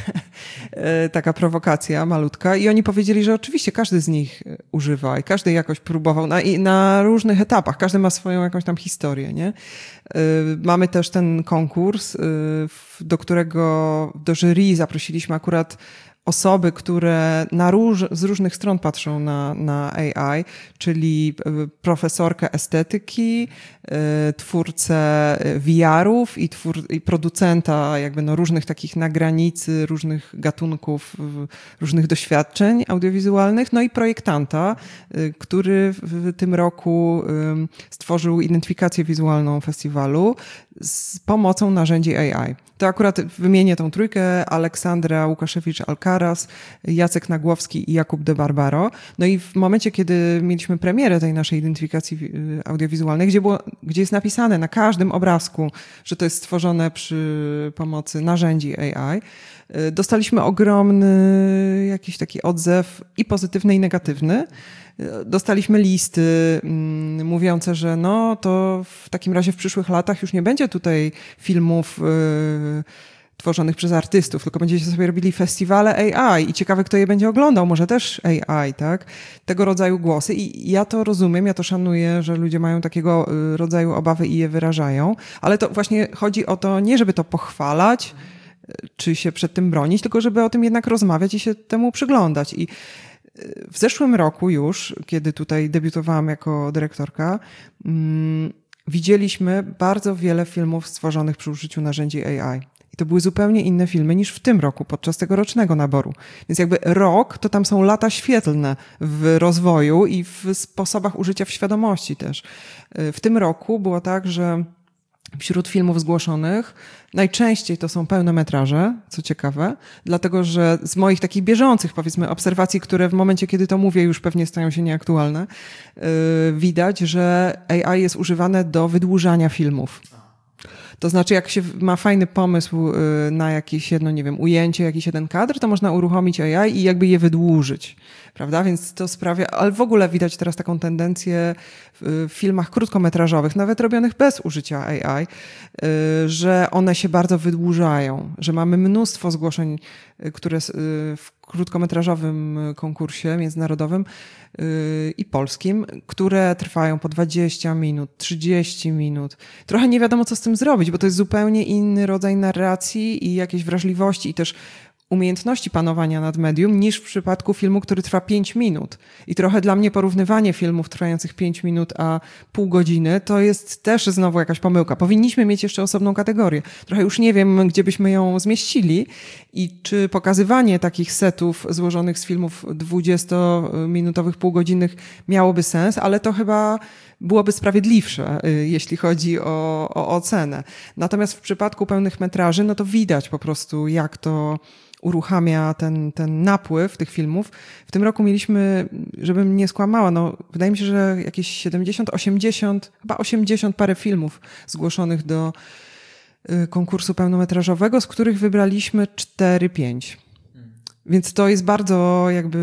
Taka prowokacja malutka i oni powiedzieli, że oczywiście każdy z nich używa i każdy jakoś próbował na, na różnych etapach, każdy ma swoją jakąś tam historię, nie? Mamy też ten konkurs, do którego, do jury zaprosiliśmy akurat osoby, które na róż, z różnych stron patrzą na, na A I, czyli profesorkę estetyki, twórcę V R-ów i, twór, i producenta jakby no różnych takich na granicy, różnych gatunków, różnych doświadczeń audiowizualnych, no i projektanta, który w tym roku stworzył identyfikację wizualną festiwalu z pomocą narzędzi A I. To akurat wymienię tą trójkę: Aleksandra Łukaszewicz-Alcaraz, Jacek Nagłowski i Jakub de Barbaro. No i w momencie, kiedy mieliśmy premierę tej naszej identyfikacji audiowizualnej, gdzie, było, gdzie jest napisane na każdym obrazku, że to jest stworzone przy pomocy narzędzi A I, dostaliśmy ogromny jakiś taki odzew i pozytywny, i negatywny. Dostaliśmy listy mm, mówiące, że no to w takim razie w przyszłych latach już nie będzie tutaj filmów yy, tworzonych przez artystów, tylko będziecie sobie robili festiwale A I i ciekawe, kto je będzie oglądał, może też A I, tak? Tego rodzaju głosy i ja to rozumiem, ja to szanuję, że ludzie mają takiego rodzaju obawy i je wyrażają, ale to właśnie chodzi o to, nie żeby to pochwalać, czy się przed tym bronić, tylko żeby o tym jednak rozmawiać i się temu przyglądać. I w zeszłym roku już, kiedy tutaj debiutowałam jako dyrektorka, hmm, widzieliśmy bardzo wiele filmów stworzonych przy użyciu narzędzi A I. I to były zupełnie inne filmy niż w tym roku, podczas tego rocznego naboru. Więc jakby rok, to tam są lata świetlne w rozwoju i w sposobach użycia w świadomości też. W tym roku było tak, że wśród filmów zgłoszonych najczęściej to są pełnometraże, co ciekawe, dlatego że z moich takich bieżących, powiedzmy, obserwacji, które w momencie, kiedy to mówię, już pewnie stają się nieaktualne, yy, widać, że A I jest używane do wydłużania filmów. To znaczy, jak się ma fajny pomysł na jakieś jedno, nie wiem, ujęcie, jakiś jeden kadr, to można uruchomić A I i jakby je wydłużyć, prawda? Więc to sprawia, ale w ogóle widać teraz taką tendencję w filmach krótkometrażowych, nawet robionych bez użycia A I, że one się bardzo wydłużają, że mamy mnóstwo zgłoszeń, które w krótkometrażowym konkursie międzynarodowym i polskim, które trwają po dwadzieścia minut, trzydzieści minut. Trochę nie wiadomo, co z tym zrobić, bo to jest zupełnie inny rodzaj narracji i jakiejś wrażliwości i też umiejętności panowania nad medium niż w przypadku filmu, który trwa pięć minut. I trochę dla mnie porównywanie filmów trwających pięć minut a pół godziny to jest też znowu jakaś pomyłka. Powinniśmy mieć jeszcze osobną kategorię. Trochę już nie wiem, gdzie byśmy ją zmieścili i czy pokazywanie takich setów złożonych z filmów dwudziestominutowych, półgodzinnych miałoby sens, ale to chyba byłoby sprawiedliwsze, jeśli chodzi o, o ocenę. Natomiast w przypadku pełnych metraży, no to widać po prostu, jak to uruchamia ten, ten napływ tych filmów. W tym roku mieliśmy, żebym nie skłamała, no wydaje mi się, że jakieś siedemdziesiąt, osiemdziesiąt, chyba osiemdziesiąt parę filmów zgłoszonych do konkursu pełnometrażowego, z których wybraliśmy cztery, pięć. Więc to jest bardzo jakby,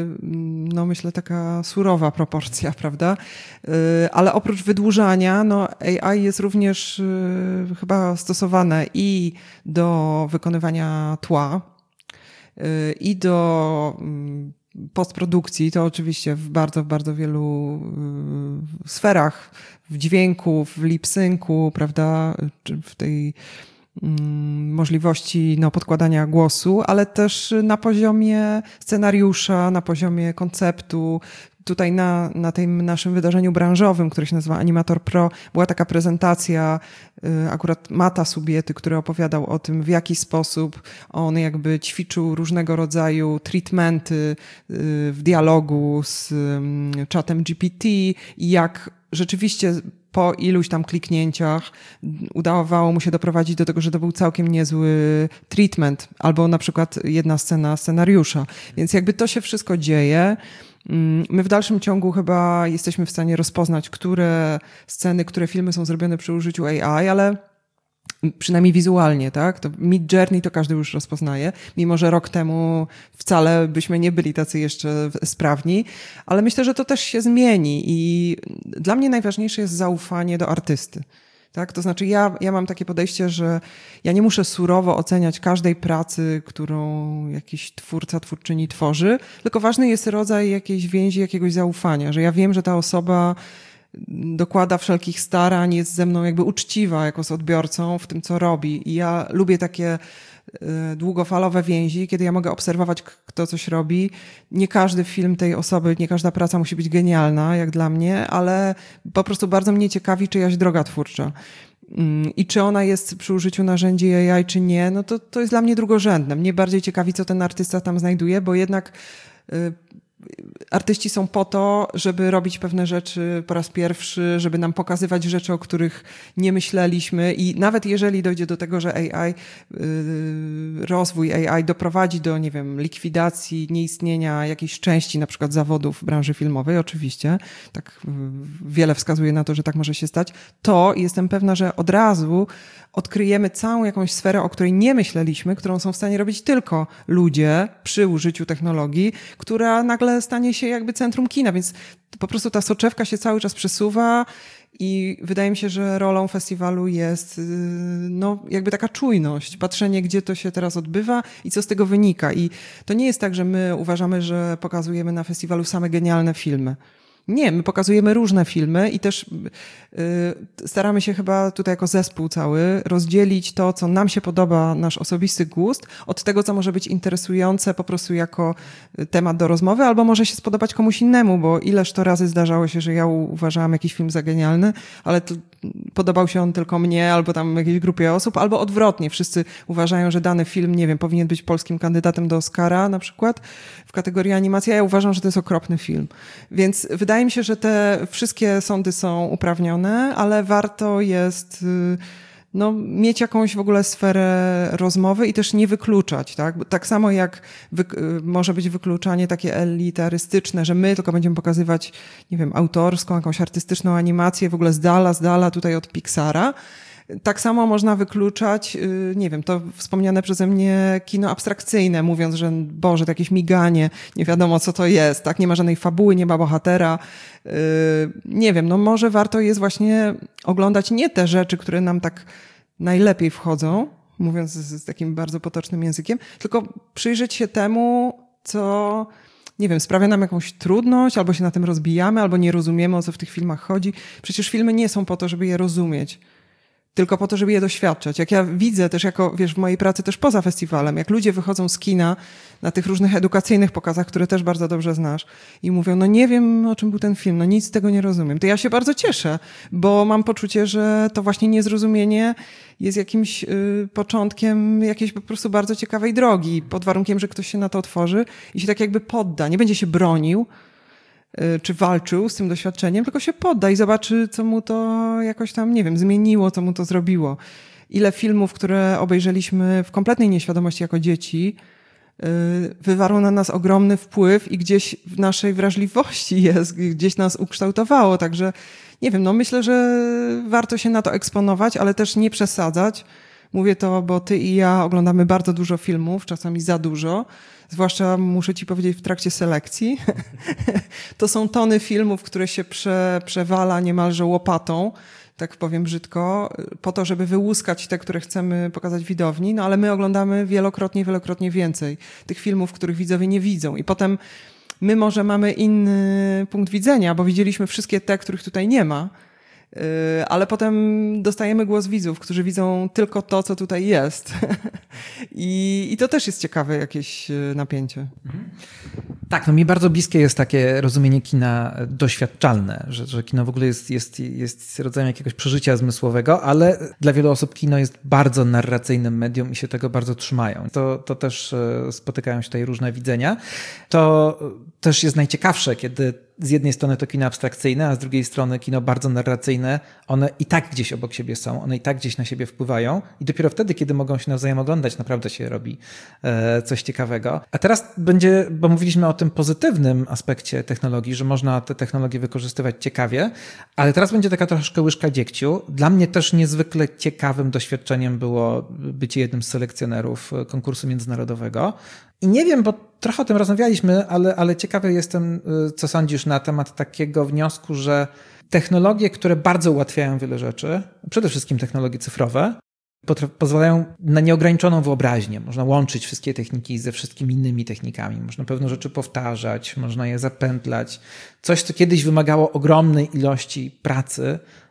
no myślę, taka surowa proporcja, prawda? Ale oprócz wydłużania, no A I jest również chyba stosowane i do wykonywania tła, i do postprodukcji, to oczywiście w bardzo, w bardzo wielu sferach, w dźwięku, w lip-synku, prawda, czy w tej możliwości no, podkładania głosu, ale też na poziomie scenariusza, na poziomie konceptu. Tutaj na, na tym naszym wydarzeniu branżowym, które się nazywa Animator Pro, była taka prezentacja akurat Mata Subiety, który opowiadał o tym, w jaki sposób on jakby ćwiczył różnego rodzaju treatmenty w dialogu z czatem G P T i jak rzeczywiście po iluś tam kliknięciach udawało mu się doprowadzić do tego, że to był całkiem niezły treatment, albo na przykład jedna scena scenariusza. Więc jakby to się wszystko dzieje. My w dalszym ciągu chyba jesteśmy w stanie rozpoznać, które sceny, które filmy są zrobione przy użyciu A I, ale przynajmniej wizualnie, tak? To Mid Journey to każdy już rozpoznaje, mimo że rok temu wcale byśmy nie byli tacy jeszcze sprawni, ale myślę, że to też się zmieni i dla mnie najważniejsze jest zaufanie do artysty. Tak? To znaczy ja, ja mam takie podejście, że ja nie muszę surowo oceniać każdej pracy, którą jakiś twórca, twórczyni tworzy, tylko ważny jest rodzaj jakiejś więzi, jakiegoś zaufania, że ja wiem, że ta osoba dokłada wszelkich starań, jest ze mną jakby uczciwa jako z odbiorcą w tym, co robi. I ja lubię takie długofalowe więzi, kiedy ja mogę obserwować, kto coś robi. Nie każdy film tej osoby, nie każda praca musi być genialna, jak dla mnie, ale po prostu bardzo mnie ciekawi czyjaś droga twórcza. I czy ona jest przy użyciu narzędzi A I, czy nie, no to, to jest dla mnie drugorzędne. Mnie bardziej ciekawi, co ten artysta tam znajduje, bo jednak y, artyści są po to, żeby robić pewne rzeczy po raz pierwszy, żeby nam pokazywać rzeczy, o których nie myśleliśmy i nawet jeżeli dojdzie do tego, że A I, yy, rozwój A I doprowadzi do, nie wiem, likwidacji, nieistnienia jakiejś części na przykład zawodów w branży filmowej, oczywiście, tak yy, wiele wskazuje na to, że tak może się stać, to jestem pewna, że od razu odkryjemy całą jakąś sferę, o której nie myśleliśmy, którą są w stanie robić tylko ludzie przy użyciu technologii, która nagle stanie się jakby centrum kina, więc po prostu ta soczewka się cały czas przesuwa i wydaje mi się, że rolą festiwalu jest no jakby taka czujność, patrzenie, gdzie to się teraz odbywa i co z tego wynika. I to nie jest tak, że my uważamy, że pokazujemy na festiwalu same genialne filmy. Nie, my pokazujemy różne filmy i też y, staramy się chyba tutaj jako zespół cały rozdzielić to, co nam się podoba, nasz osobisty gust, od tego, co może być interesujące po prostu jako temat do rozmowy, albo może się spodobać komuś innemu, bo ileż to razy zdarzało się, że ja uważałam jakiś film za genialny, ale to podobał się on tylko mnie, albo tam jakiejś grupie osób, albo odwrotnie. Wszyscy uważają, że dany film, nie wiem, powinien być polskim kandydatem do Oscara na przykład w kategorii animacja. Ja uważam, że to jest okropny film. Więc wydaje mi się, że te wszystkie sądy są uprawnione, ale warto jest no, mieć jakąś w ogóle sferę rozmowy i też nie wykluczać, tak? Bo tak samo jak wy, może być wykluczanie takie elitarystyczne, że my tylko będziemy pokazywać, nie wiem, autorską, jakąś artystyczną animację w ogóle z dala, z dala tutaj od Pixara. Tak samo można wykluczać, nie wiem, to wspomniane przeze mnie kino abstrakcyjne, mówiąc, że Boże, to jakieś miganie, nie wiadomo co to jest, tak? Nie ma żadnej fabuły, nie ma bohatera. Nie wiem, no może warto jest właśnie oglądać nie te rzeczy, które nam tak najlepiej wchodzą, mówiąc z takim bardzo potocznym językiem, tylko przyjrzeć się temu, co, nie wiem, sprawia nam jakąś trudność, albo się na tym rozbijamy, albo nie rozumiemy, o co w tych filmach chodzi. Przecież filmy nie są po to, żeby je rozumieć, tylko po to, żeby je doświadczać. Jak ja widzę też jako, wiesz, w mojej pracy też poza festiwalem, jak ludzie wychodzą z kina na tych różnych edukacyjnych pokazach, które też bardzo dobrze znasz i mówią, no nie wiem, o czym był ten film, no nic z tego nie rozumiem. To ja się bardzo cieszę, bo mam poczucie, że to właśnie niezrozumienie jest jakimś y, początkiem jakiejś po prostu bardzo ciekawej drogi, pod warunkiem, że ktoś się na to otworzy i się tak jakby podda, nie będzie się bronił, czy walczył z tym doświadczeniem, tylko się podda i zobaczy, co mu to jakoś tam, nie wiem, zmieniło, co mu to zrobiło. Ile filmów, które obejrzeliśmy w kompletnej nieświadomości jako dzieci, wywarło na nas ogromny wpływ i gdzieś w naszej wrażliwości jest, gdzieś nas ukształtowało. Także, nie wiem, no myślę, że warto się na to eksponować, ale też nie przesadzać. Mówię to, bo ty i ja oglądamy bardzo dużo filmów, czasami za dużo. Zwłaszcza muszę ci powiedzieć w trakcie selekcji. To są tony filmów, które się prze, przewala niemalże łopatą, tak powiem brzydko, po to, żeby wyłuskać te, które chcemy pokazać widowni, no ale my oglądamy wielokrotnie, wielokrotnie więcej tych filmów, których widzowie nie widzą. I potem my może mamy inny punkt widzenia, bo widzieliśmy wszystkie te, których tutaj nie ma, ale potem dostajemy głos widzów, którzy widzą tylko to, co tutaj jest. I, i to też jest ciekawe jakieś napięcie. Tak, no mi bardzo bliskie jest takie rozumienie kina doświadczalne, że, że kino w ogóle jest, jest, jest rodzajem jakiegoś przeżycia zmysłowego, ale dla wielu osób kino jest bardzo narracyjnym medium i się tego bardzo trzymają. To, to też spotykają się tutaj różne widzenia. To też jest najciekawsze, kiedy z jednej strony to kino abstrakcyjne, a z drugiej strony kino bardzo narracyjne, one i tak gdzieś obok siebie są, one i tak gdzieś na siebie wpływają i dopiero wtedy, kiedy mogą się nawzajem oglądać, naprawdę się robi coś ciekawego. A teraz będzie, bo mówiliśmy o tym pozytywnym aspekcie technologii, że można te technologie wykorzystywać ciekawie, ale teraz będzie taka troszkę łyżka dziegciu. Dla mnie też niezwykle ciekawym doświadczeniem było bycie jednym z selekcjonerów konkursu międzynarodowego. I nie wiem, bo trochę o tym rozmawialiśmy, ale, ale ciekawy jestem, co sądzisz na temat takiego wniosku, że technologie, które bardzo ułatwiają wiele rzeczy, przede wszystkim technologie cyfrowe, pozwalają na nieograniczoną wyobraźnię. Można łączyć wszystkie techniki ze wszystkimi innymi technikami. Można pewne rzeczy powtarzać, można je zapętlać. Coś, co kiedyś wymagało ogromnej ilości pracy,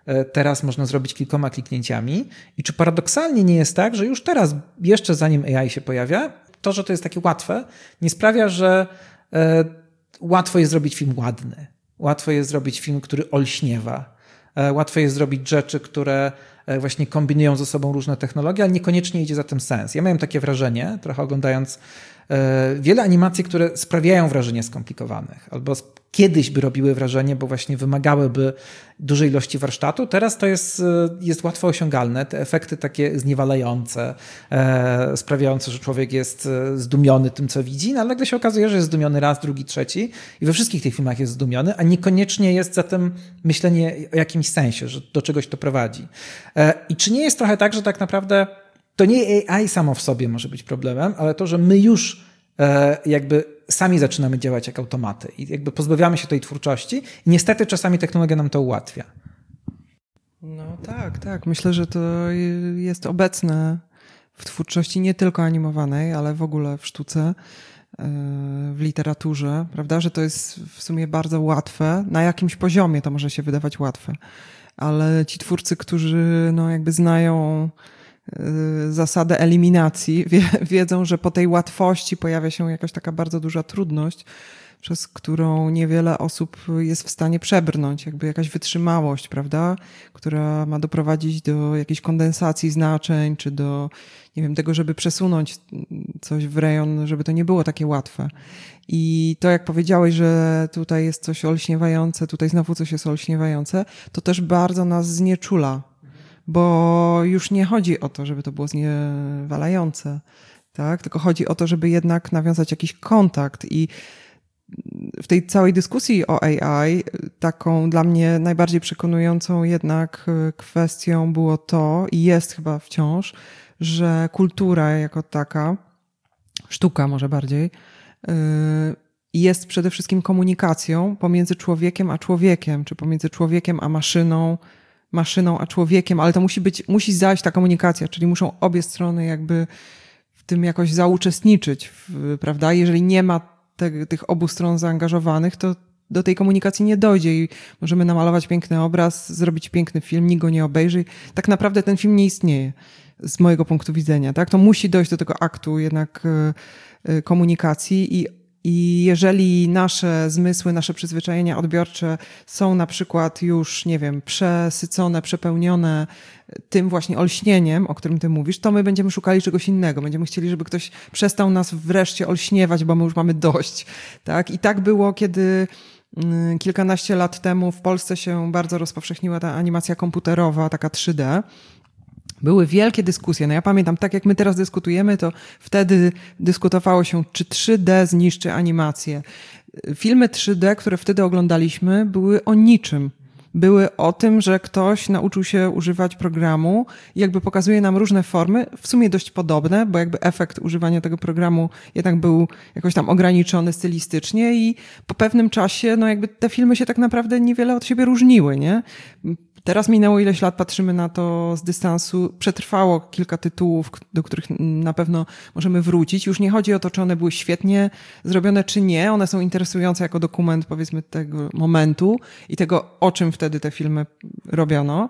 teraz można zrobić kilkoma kliknięciami i czy paradoksalnie nie jest tak, że już teraz, jeszcze zanim A I się pojawia, to, że to jest takie łatwe, nie sprawia, że łatwo jest zrobić film ładny, łatwo jest zrobić film, który olśniewa, łatwo jest zrobić rzeczy, które właśnie kombinują ze sobą różne technologie, ale niekoniecznie idzie za tym sens. Ja miałem takie wrażenie, trochę oglądając wiele animacji, które sprawiają wrażenie skomplikowanych, albo kiedyś by robiły wrażenie, bo właśnie wymagałyby dużej ilości warsztatu. Teraz to jest, jest łatwo osiągalne. Te efekty takie zniewalające, e, sprawiające, że człowiek jest zdumiony tym, co widzi, no ale nagle się okazuje, że jest zdumiony raz, drugi, trzeci i we wszystkich tych filmach jest zdumiony, a niekoniecznie jest za tym myślenie o jakimś sensie, że do czegoś to prowadzi. E, I czy nie jest trochę tak, że tak naprawdę to nie A I samo w sobie może być problemem, ale to, że my już e, jakby sami zaczynamy działać jak automaty i jakby pozbawiamy się tej twórczości i niestety czasami technologia nam to ułatwia. No tak, tak. Myślę, że to jest obecne w twórczości nie tylko animowanej, ale w ogóle w sztuce, w literaturze, prawda, że to jest w sumie bardzo łatwe. Na jakimś poziomie to może się wydawać łatwe, ale ci twórcy, którzy no jakby znają zasadę eliminacji, wie, wiedzą, że po tej łatwości pojawia się jakaś taka bardzo duża trudność, przez którą niewiele osób jest w stanie przebrnąć, jakby jakaś wytrzymałość, prawda, która ma doprowadzić do jakiejś kondensacji znaczeń, czy do, nie wiem, tego, żeby przesunąć coś w rejon, żeby to nie było takie łatwe. I to, jak powiedziałeś, że tutaj jest coś olśniewające, tutaj znowu coś jest olśniewające, to też bardzo nas znieczula. Bo już nie chodzi o to, żeby to było zniewalające, tak? Tylko chodzi o to, żeby jednak nawiązać jakiś kontakt. I w tej całej dyskusji o A I taką dla mnie najbardziej przekonującą jednak kwestią było to, i jest chyba wciąż, że kultura jako taka, sztuka może bardziej, jest przede wszystkim komunikacją pomiędzy człowiekiem a człowiekiem, czy pomiędzy człowiekiem a maszyną, maszyną a człowiekiem, ale to musi być, musi zajść ta komunikacja, czyli muszą obie strony jakby w tym jakoś zauczestniczyć, w, prawda? Jeżeli nie ma te, tych obu stron zaangażowanych, to do tej komunikacji nie dojdzie i możemy namalować piękny obraz, zrobić piękny film, nikt go nie obejrzy. Tak naprawdę ten film nie istnieje z mojego punktu widzenia, tak? To musi dojść do tego aktu jednak komunikacji i I jeżeli nasze zmysły, nasze przyzwyczajenia odbiorcze są na przykład już, nie wiem, przesycone, przepełnione tym właśnie olśnieniem, o którym ty mówisz, to my będziemy szukali czegoś innego. Będziemy chcieli, żeby ktoś przestał nas wreszcie olśniewać, bo my już mamy dość. Tak? I tak było, kiedy kilkanaście lat temu w Polsce się bardzo rozpowszechniła ta animacja komputerowa, taka trzy D. Były wielkie dyskusje. No ja pamiętam, tak jak my teraz dyskutujemy, to wtedy dyskutowało się, czy trzy D zniszczy animację. Filmy trzy D, które wtedy oglądaliśmy, były o niczym. Były o tym, że ktoś nauczył się używać programu i jakby pokazuje nam różne formy, w sumie dość podobne, bo jakby efekt używania tego programu jednak był jakoś tam ograniczony stylistycznie i po pewnym czasie, no jakby te filmy się tak naprawdę niewiele od siebie różniły, nie? Teraz minęło ileś lat, patrzymy na to z dystansu. Przetrwało kilka tytułów, do których na pewno możemy wrócić. Już nie chodzi o to, czy one były świetnie zrobione, czy nie. One są interesujące jako dokument, powiedzmy, tego momentu i tego, o czym wtedy te filmy robiono.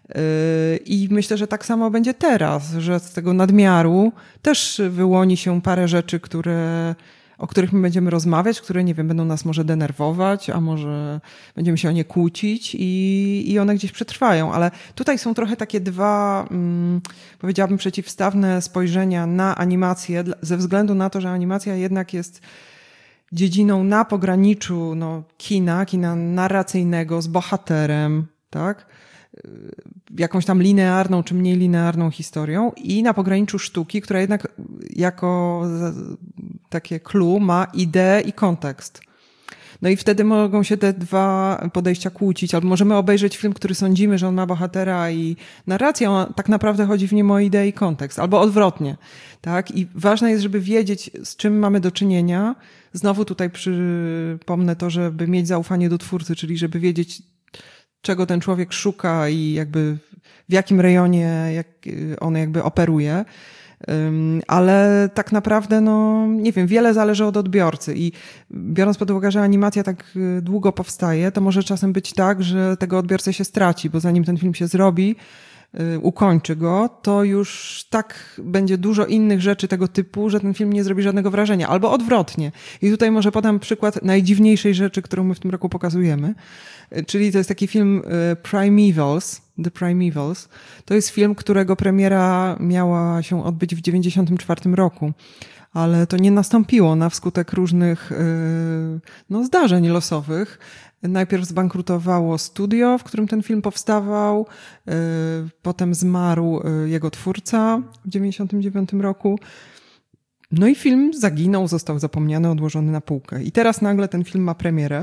I myślę, że tak samo będzie teraz, że z tego nadmiaru też wyłoni się parę rzeczy, które... o których my będziemy rozmawiać, które, nie wiem, będą nas może denerwować, a może będziemy się o nie kłócić i, i one gdzieś przetrwają. Ale tutaj są trochę takie dwa, hmm, powiedziałabym, przeciwstawne spojrzenia na animację, ze względu na to, że animacja jednak jest dziedziną na pograniczu no, kina, kina narracyjnego z bohaterem, tak? Jakąś tam linearną czy mniej linearną historią i na pograniczu sztuki, która jednak jako takie clue ma ideę i kontekst. No i wtedy mogą się te dwa podejścia kłócić, albo możemy obejrzeć film, który sądzimy, że on ma bohatera i narrację, a tak naprawdę chodzi w nim o ideę i kontekst, albo odwrotnie. Tak? I ważne jest, żeby wiedzieć, z czym mamy do czynienia. Znowu tutaj przypomnę to, żeby mieć zaufanie do twórcy, czyli żeby wiedzieć, czego ten człowiek szuka i jakby w jakim rejonie jak on jakby operuje. Ale tak naprawdę, no nie wiem, wiele zależy od odbiorcy i biorąc pod uwagę, że animacja tak długo powstaje, to może czasem być tak, że tego odbiorcę się straci, bo zanim ten film się zrobi, ukończy go, to już tak będzie dużo innych rzeczy tego typu, że ten film nie zrobi żadnego wrażenia. Albo odwrotnie. I tutaj może podam przykład najdziwniejszej rzeczy, którą my w tym roku pokazujemy. Czyli to jest taki film Primevals, The Primevals. To jest film, którego premiera miała się odbyć w dziewięćdziesiątym czwartym roku. Ale to nie nastąpiło na skutek różnych no, zdarzeń losowych. Najpierw zbankrutowało studio, w którym ten film powstawał, potem zmarł jego twórca w dziewięćdziesiątym dziewiątym roku. No i film zaginął, został zapomniany, odłożony na półkę. I teraz nagle ten film ma premierę.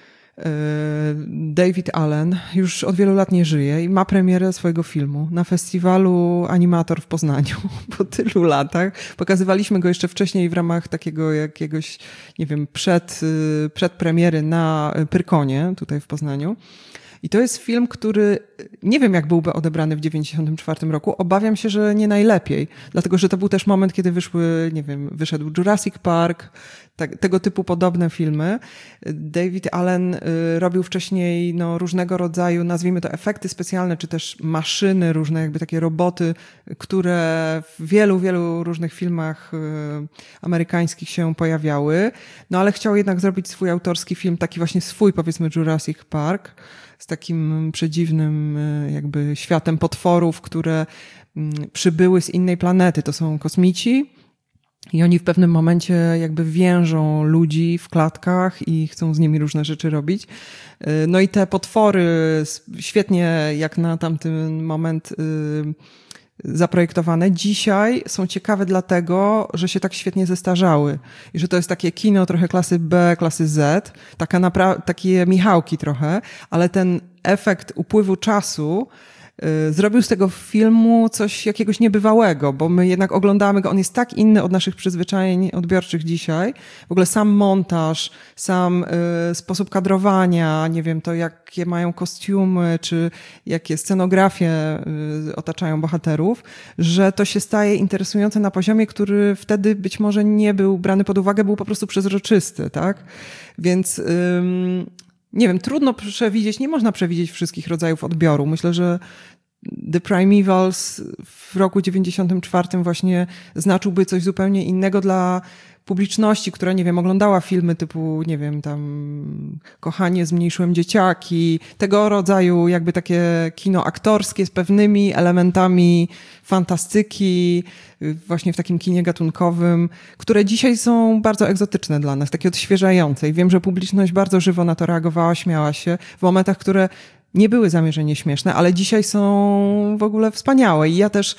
David Allen już od wielu lat nie żyje i ma premierę swojego filmu na festiwalu Animator w Poznaniu po tylu latach. Pokazywaliśmy go jeszcze wcześniej w ramach takiego jakiegoś, nie wiem, przed, przedpremiery na Pyrkonie tutaj w Poznaniu. I to jest film, który nie wiem, jak byłby odebrany w dziewięćdziesiątym czwartym roku. Obawiam się, że nie najlepiej. Dlatego, że to był też moment, kiedy wyszły, nie wiem, wyszedł Jurassic Park, tak, tego typu podobne filmy. David Allen y, robił wcześniej no, różnego rodzaju, nazwijmy to efekty specjalne, czy też maszyny, różne jakby takie roboty, które w wielu, wielu różnych filmach y, amerykańskich się pojawiały. No ale chciał jednak zrobić swój autorski film, taki właśnie swój, powiedzmy Jurassic Park, z takim przedziwnym jakby światem potworów, które przybyły z innej planety. To są kosmici i oni w pewnym momencie jakby więżą ludzi w klatkach i chcą z nimi różne rzeczy robić. No i te potwory świetnie jak na tamten moment zaprojektowane, dzisiaj są ciekawe dlatego, że się tak świetnie zestarzały i że to jest takie kino trochę klasy B, klasy Z, taka napra- takie Michałki trochę, ale ten efekt upływu czasu y, zrobił z tego filmu coś jakiegoś niebywałego, bo my jednak oglądamy go, on jest tak inny od naszych przyzwyczajeń odbiorczych dzisiaj. W ogóle sam montaż, sam y, sposób kadrowania, nie wiem, to jakie mają kostiumy, czy jakie scenografie y, otaczają bohaterów, że to się staje interesujące na poziomie, który wtedy być może nie był brany pod uwagę, był po prostu przezroczysty, tak? Więc ym, nie wiem, trudno przewidzieć, nie można przewidzieć wszystkich rodzajów odbioru. Myślę, że The Primevals w roku dziewięćdziesiątym czwartym właśnie znaczyłby coś zupełnie innego dla publiczności, która, nie wiem, oglądała filmy typu, nie wiem, tam Kochanie, zmniejszyłem dzieciaki, tego rodzaju jakby takie kino aktorskie z pewnymi elementami fantastyki, właśnie w takim kinie gatunkowym, które dzisiaj są bardzo egzotyczne dla nas, takie odświeżające. I wiem, że publiczność bardzo żywo na to reagowała, śmiała się w momentach, które nie były zamierzenie śmieszne, ale dzisiaj są w ogóle wspaniałe. I ja też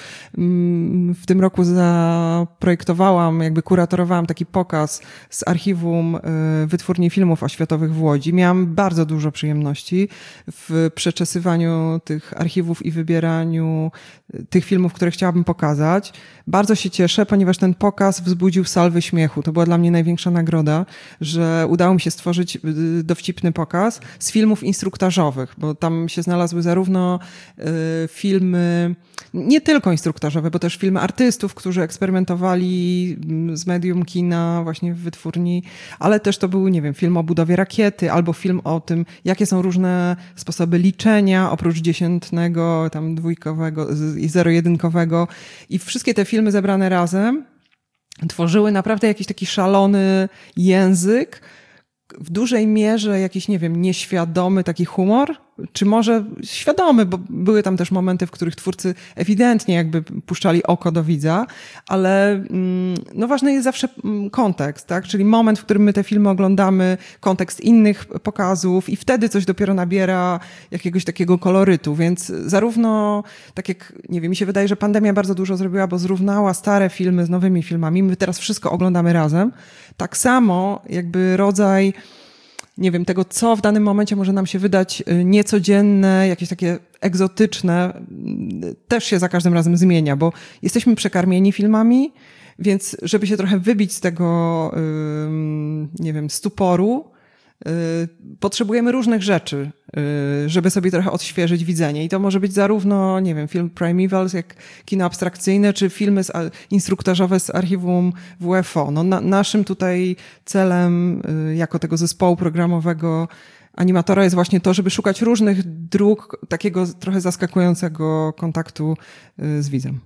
w tym roku zaprojektowałam, jakby kuratorowałam taki pokaz z archiwum Wytwórni Filmów Oświatowych w Łodzi. Miałam bardzo dużo przyjemności w przeczesywaniu tych archiwów i wybieraniu tych filmów, które chciałabym pokazać. Bardzo się cieszę, ponieważ ten pokaz wzbudził salwy śmiechu. To była dla mnie największa nagroda, że udało mi się stworzyć dowcipny pokaz z filmów instruktażowych, bo tam się znalazły zarówno y, filmy, nie tylko instruktażowe, bo też filmy artystów, którzy eksperymentowali z medium kina właśnie w wytwórni, ale też to był, nie wiem, film o budowie rakiety albo film o tym, jakie są różne sposoby liczenia, oprócz dziesiętnego, tam dwójkowego i zero-jedynkowego. I wszystkie te filmy zebrane razem tworzyły naprawdę jakiś taki szalony język, w dużej mierze jakiś, nie wiem, nieświadomy taki humor, czy może świadomy, bo były tam też momenty, w których twórcy ewidentnie jakby puszczali oko do widza, ale no ważny jest zawsze kontekst, tak? Czyli moment, w którym my te filmy oglądamy, kontekst innych pokazów i wtedy coś dopiero nabiera jakiegoś takiego kolorytu, więc zarówno, tak jak, nie wiem, mi się wydaje, że pandemia bardzo dużo zrobiła, bo zrównała stare filmy z nowymi filmami, my teraz wszystko oglądamy razem, tak samo jakby rodzaj nie wiem, tego, co w danym momencie może nam się wydać niecodzienne, jakieś takie egzotyczne, też się za każdym razem zmienia, bo jesteśmy przekarmieni filmami, więc żeby się trochę wybić z tego, nie wiem, stuporu, potrzebujemy różnych rzeczy, żeby sobie trochę odświeżyć widzenie. I to może być zarówno, nie wiem, film Primevals, jak kino abstrakcyjne, czy filmy z, instruktażowe z archiwum W F O. No, na, naszym tutaj celem, jako tego zespołu programowego animatora, jest właśnie to, żeby szukać różnych dróg takiego trochę zaskakującego kontaktu z widzem.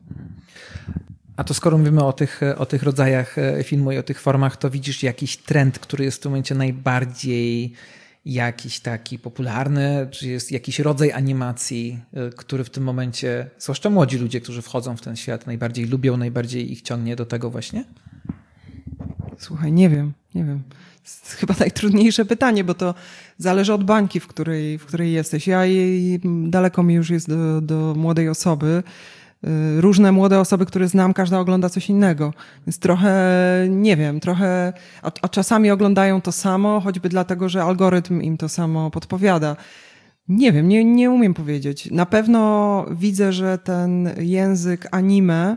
A to skoro mówimy o tych, o tych rodzajach filmu i o tych formach, to widzisz jakiś trend, który jest w tym momencie najbardziej jakiś taki popularny? Czy jest jakiś rodzaj animacji, który w tym momencie, zwłaszcza młodzi ludzie, którzy wchodzą w ten świat, najbardziej lubią, najbardziej ich ciągnie do tego właśnie? Słuchaj, nie wiem, nie wiem. To jest chyba najtrudniejsze pytanie, bo to zależy od bańki, w której, w której jesteś. Ja i daleko mi już jest do, do młodej osoby. Różne młode osoby, które znam, każda ogląda coś innego. Więc trochę, nie wiem, trochę, a, a czasami oglądają to samo, choćby dlatego, że algorytm im to samo podpowiada. Nie wiem, nie, nie umiem powiedzieć. Na pewno widzę, że ten język anime,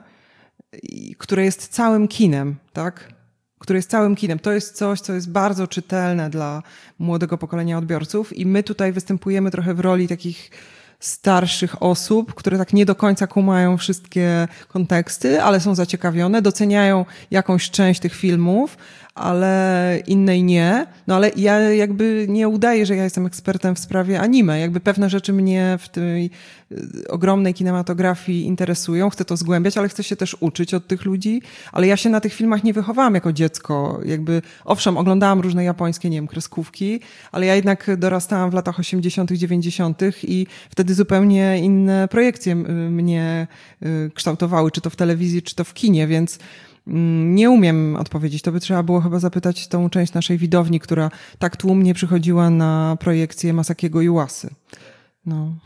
który jest całym kinem, tak? Który jest całym kinem, to jest coś, co jest bardzo czytelne dla młodego pokolenia odbiorców i my tutaj występujemy trochę w roli takich starszych osób, które tak nie do końca kumają wszystkie konteksty, ale są zaciekawione, doceniają jakąś część tych filmów, ale innej nie. No ale ja jakby nie udaję, że ja jestem ekspertem w sprawie anime. Jakby pewne rzeczy mnie w tej ogromnej kinematografii interesują, chcę to zgłębiać, ale chcę się też uczyć od tych ludzi, ale ja się na tych filmach nie wychowałam jako dziecko. Jakby, owszem, oglądałam różne japońskie, nie wiem, kreskówki, ale ja jednak dorastałam w latach osiemdziesiątych, dziewięćdziesiątych i wtedy zupełnie inne projekcje mnie kształtowały, czy to w telewizji, czy to w kinie, więc nie umiem odpowiedzieć. To by trzeba było chyba zapytać tą część naszej widowni, która tak tłumnie przychodziła na projekcję Masakiego Yuasy. No.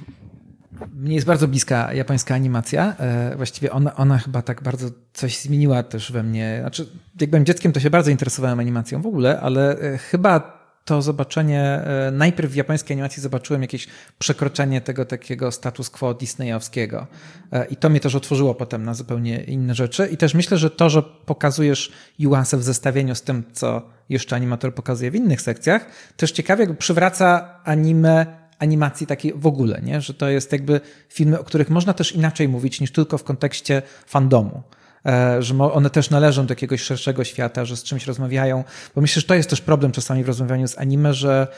Mnie jest bardzo bliska japońska animacja. Właściwie ona, ona chyba tak bardzo coś zmieniła też we mnie. Znaczy, jak byłem dzieckiem, to się bardzo interesowałem animacją w ogóle, ale chyba to zobaczenie, najpierw w japońskiej animacji zobaczyłem jakieś przekroczenie tego takiego status quo disneyowskiego. I to mnie też otworzyło potem na zupełnie inne rzeczy. I też myślę, że to, że pokazujesz Yuasę w zestawieniu z tym, co jeszcze animator pokazuje w innych sekcjach, też ciekawie jakby przywraca anime animacji takiej w ogóle, nie? Że to jest jakby filmy, o których można też inaczej mówić niż tylko w kontekście fandomu. Że one też należą do jakiegoś szerszego świata, że z czymś rozmawiają. Bo myślę, że to jest też problem czasami w rozmawianiu z anime, że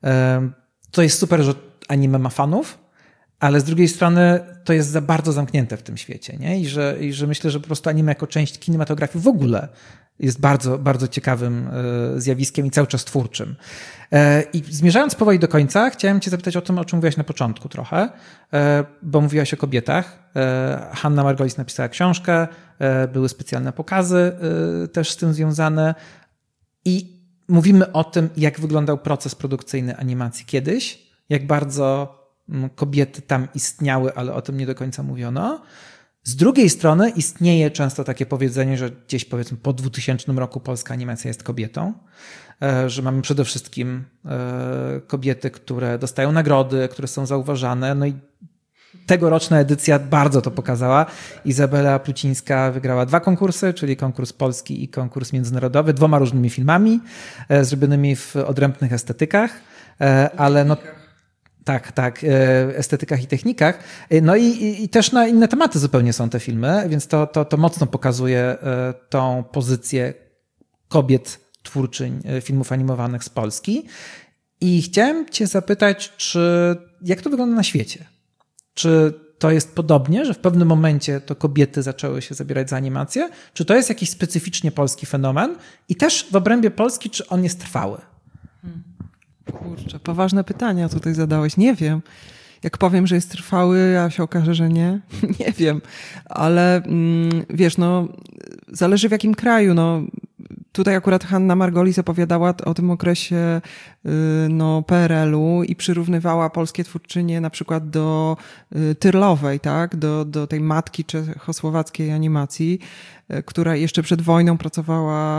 to jest super, że anime ma fanów, ale z drugiej strony to jest za bardzo zamknięte w tym świecie, nie? I że, i że myślę, że po prostu anime jako część kinematografii w ogóle jest bardzo, bardzo ciekawym zjawiskiem i cały czas twórczym. I zmierzając powoli do końca, chciałem cię zapytać o tym, o czym mówiłaś na początku trochę, bo mówiłaś o kobietach. Hanna Margolis napisała książkę, były specjalne pokazy też z tym związane i mówimy o tym, jak wyglądał proces produkcyjny animacji kiedyś, jak bardzo kobiety tam istniały, ale o tym nie do końca mówiono. Z drugiej strony istnieje często takie powiedzenie, że gdzieś powiedzmy po dwutysięcznym roku polska animacja jest kobietą, że mamy przede wszystkim kobiety, które dostają nagrody, które są zauważane. No i tegoroczna edycja bardzo to pokazała. Izabela Plucińska wygrała dwa konkursy, czyli konkurs polski i konkurs międzynarodowy, dwoma różnymi filmami, zrobionymi w odrębnych estetykach, ale no tak, tak, estetykach i technikach. No i, i, i też na inne tematy zupełnie są te filmy, więc to, to, to mocno pokazuje tą pozycję kobiet twórczyń filmów animowanych z Polski. I chciałem cię zapytać, czy jak to wygląda na świecie? Czy to jest podobnie, że w pewnym momencie to kobiety zaczęły się zabierać za animację? Czy to jest jakiś specyficznie polski fenomen? I też w obrębie Polski, czy on jest trwały? Hmm. Kurczę, poważne pytania tutaj zadałeś. Nie wiem. Jak powiem, że jest trwały, a się okaże, że nie, nie wiem. Ale mm, wiesz, no zależy w jakim kraju. No, tutaj akurat Hanna Margolis opowiadała o tym okresie yy, no, P R L u i przyrównywała polskie twórczynie na przykład do yy, Tyrlowej, tak? Do, do tej matki czechosłowackiej animacji, yy, która jeszcze przed wojną pracowała w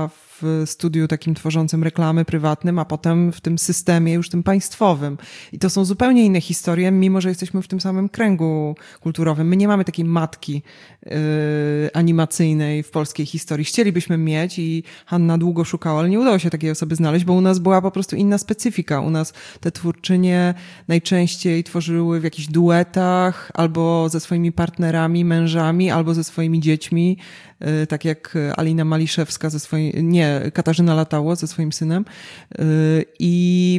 w studiu takim tworzącym reklamy prywatnym, a potem w tym systemie już tym państwowym. I to są zupełnie inne historie, mimo że jesteśmy w tym samym kręgu kulturowym. My nie mamy takiej matki yy, animacyjnej w polskiej historii. Chcielibyśmy mieć i Hanna długo szukała, ale nie udało się takiej osoby znaleźć, bo u nas była po prostu inna specyfika. U nas te twórczynie najczęściej tworzyły w jakichś duetach albo ze swoimi partnerami, mężami, albo ze swoimi dziećmi, tak jak Alina Maliszewska ze swoim, nie, Katarzyna Latało ze swoim synem. I,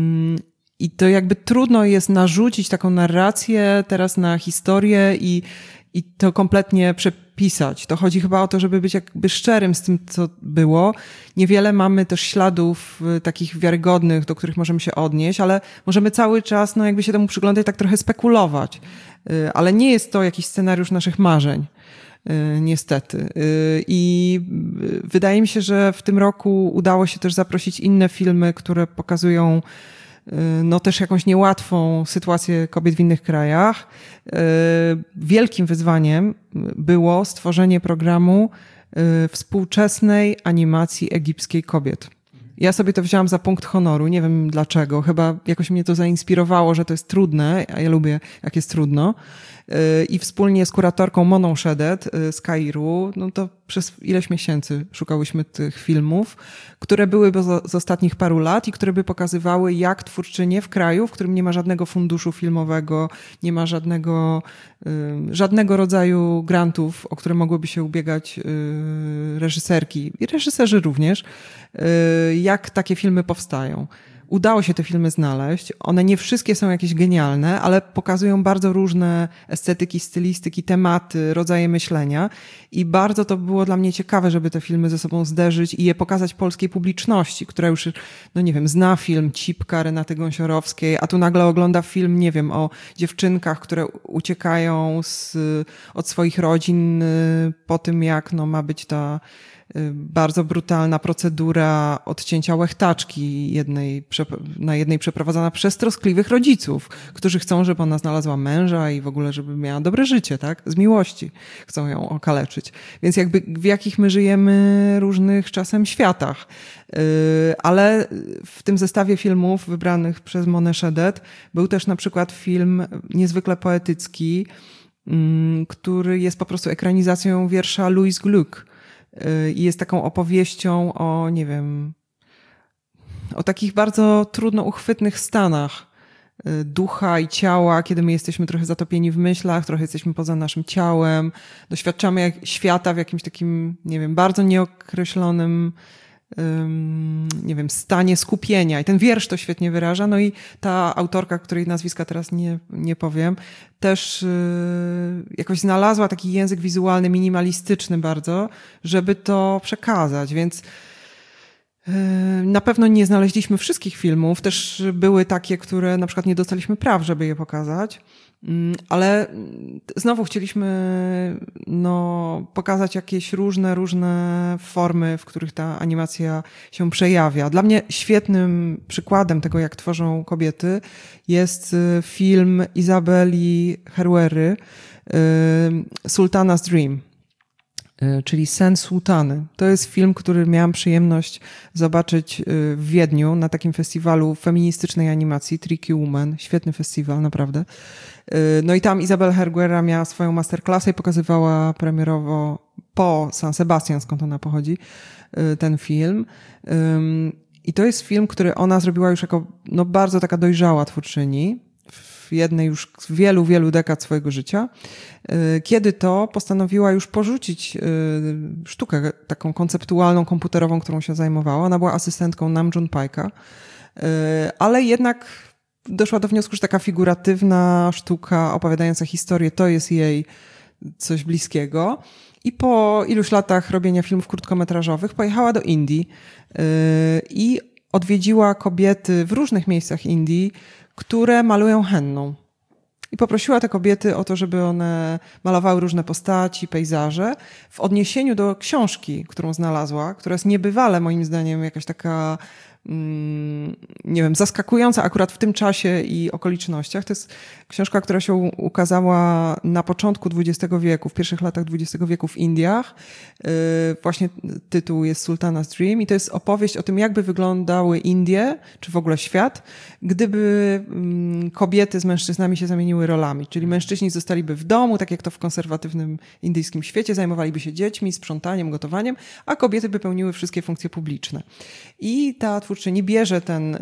i to jakby trudno jest narzucić taką narrację teraz na historię i, i to kompletnie przepisać. To chodzi chyba o to, żeby być jakby szczerym z tym, co było. Niewiele mamy też śladów takich wiarygodnych, do których możemy się odnieść, ale możemy cały czas, no jakby się temu przyglądać, tak trochę spekulować. Ale nie jest to jakiś scenariusz naszych marzeń. Niestety. I wydaje mi się, że w tym roku udało się też zaprosić inne filmy, które pokazują no też jakąś niełatwą sytuację kobiet w innych krajach. Wielkim wyzwaniem było stworzenie programu współczesnej animacji egipskiej kobiet. Ja sobie to wzięłam za punkt honoru, nie wiem dlaczego, chyba jakoś mnie to zainspirowało, że to jest trudne, a ja lubię jak jest trudno. I wspólnie z kuratorką Moną Szedet z Kairu, no to przez ileś miesięcy szukałyśmy tych filmów, które były z ostatnich paru lat i które by pokazywały, jak twórczynie w kraju, w którym nie ma żadnego funduszu filmowego, nie ma żadnego, żadnego rodzaju grantów, o które mogłyby się ubiegać reżyserki i reżyserzy również, jak takie filmy powstają. Udało się te filmy znaleźć. One nie wszystkie są jakieś genialne, ale pokazują bardzo różne estetyki, stylistyki, tematy, rodzaje myślenia i bardzo to było dla mnie ciekawe, żeby te filmy ze sobą zderzyć i je pokazać polskiej publiczności, która już, no nie wiem, zna film Cipka Renaty Gąsiorowskiej, a tu nagle ogląda film, nie wiem, o dziewczynkach, które uciekają z, od swoich rodzin po tym, jak no, ma być ta bardzo brutalna procedura odcięcia łechtaczki jednej, na jednej przeprowadzana przez troskliwych rodziców, którzy chcą, żeby ona znalazła męża i w ogóle, żeby miała dobre życie, tak? Z miłości chcą ją okaleczyć. Więc jakby w jakich my żyjemy różnych czasem światach. Ale w tym zestawie filmów wybranych przez Monę Szedet był też na przykład film niezwykle poetycki, który jest po prostu ekranizacją wiersza Louise Gluck. I jest taką opowieścią o, nie wiem, o takich bardzo trudno uchwytnych stanach ducha i ciała, kiedy my jesteśmy trochę zatopieni w myślach, trochę jesteśmy poza naszym ciałem, doświadczamy jak świata w jakimś takim, nie wiem, bardzo nieokreślonym, nie wiem, stanie skupienia. I ten wiersz to świetnie wyraża. No i ta autorka, której nazwiska teraz nie, nie powiem, też jakoś znalazła taki język wizualny, minimalistyczny bardzo, żeby to przekazać. Więc na pewno nie znaleźliśmy wszystkich filmów. Też były takie, które na przykład nie dostaliśmy praw, żeby je pokazać. Ale znowu chcieliśmy no, pokazać jakieś różne, różne formy, w których ta animacja się przejawia. Dla mnie świetnym przykładem tego, jak tworzą kobiety, jest film Izabeli Herwery Sultana's Dream, czyli Sen Sułtany. To jest film, który miałam przyjemność zobaczyć w Wiedniu na takim festiwalu feministycznej animacji Tricky Woman. Świetny festiwal, naprawdę. No i tam Izabel Herguera miała swoją masterclassę i pokazywała premierowo po San Sebastian, skąd ona pochodzi, ten film. I to jest film, który ona zrobiła już jako no, bardzo taka dojrzała twórczyni w jednej już z wielu, wielu dekad swojego życia, kiedy to postanowiła już porzucić sztukę taką konceptualną, komputerową, którą się zajmowała. Ona była asystentką Nam June Paika, ale jednak doszła do wniosku, że taka figuratywna sztuka opowiadająca historię to jest jej coś bliskiego. I po iluś latach robienia filmów krótkometrażowych pojechała do Indii i odwiedziła kobiety w różnych miejscach Indii, które malują henną. I poprosiła te kobiety o to, żeby one malowały różne postaci, pejzaże w odniesieniu do książki, którą znalazła, która jest niebywale moim zdaniem jakaś taka nie wiem, zaskakująca akurat w tym czasie i okolicznościach. To jest książka, która się ukazała na początku dwudziestego wieku, w pierwszych latach dwudziestego wieku w Indiach. Właśnie tytuł jest Sultana's Dream i to jest opowieść o tym, jakby wyglądały Indie, czy w ogóle świat, gdyby kobiety z mężczyznami się zamieniły rolami. Czyli mężczyźni zostaliby w domu, tak jak to w konserwatywnym indyjskim świecie, zajmowaliby się dziećmi, sprzątaniem, gotowaniem, a kobiety by pełniły wszystkie funkcje publiczne. I ta twórczyni bierze ten,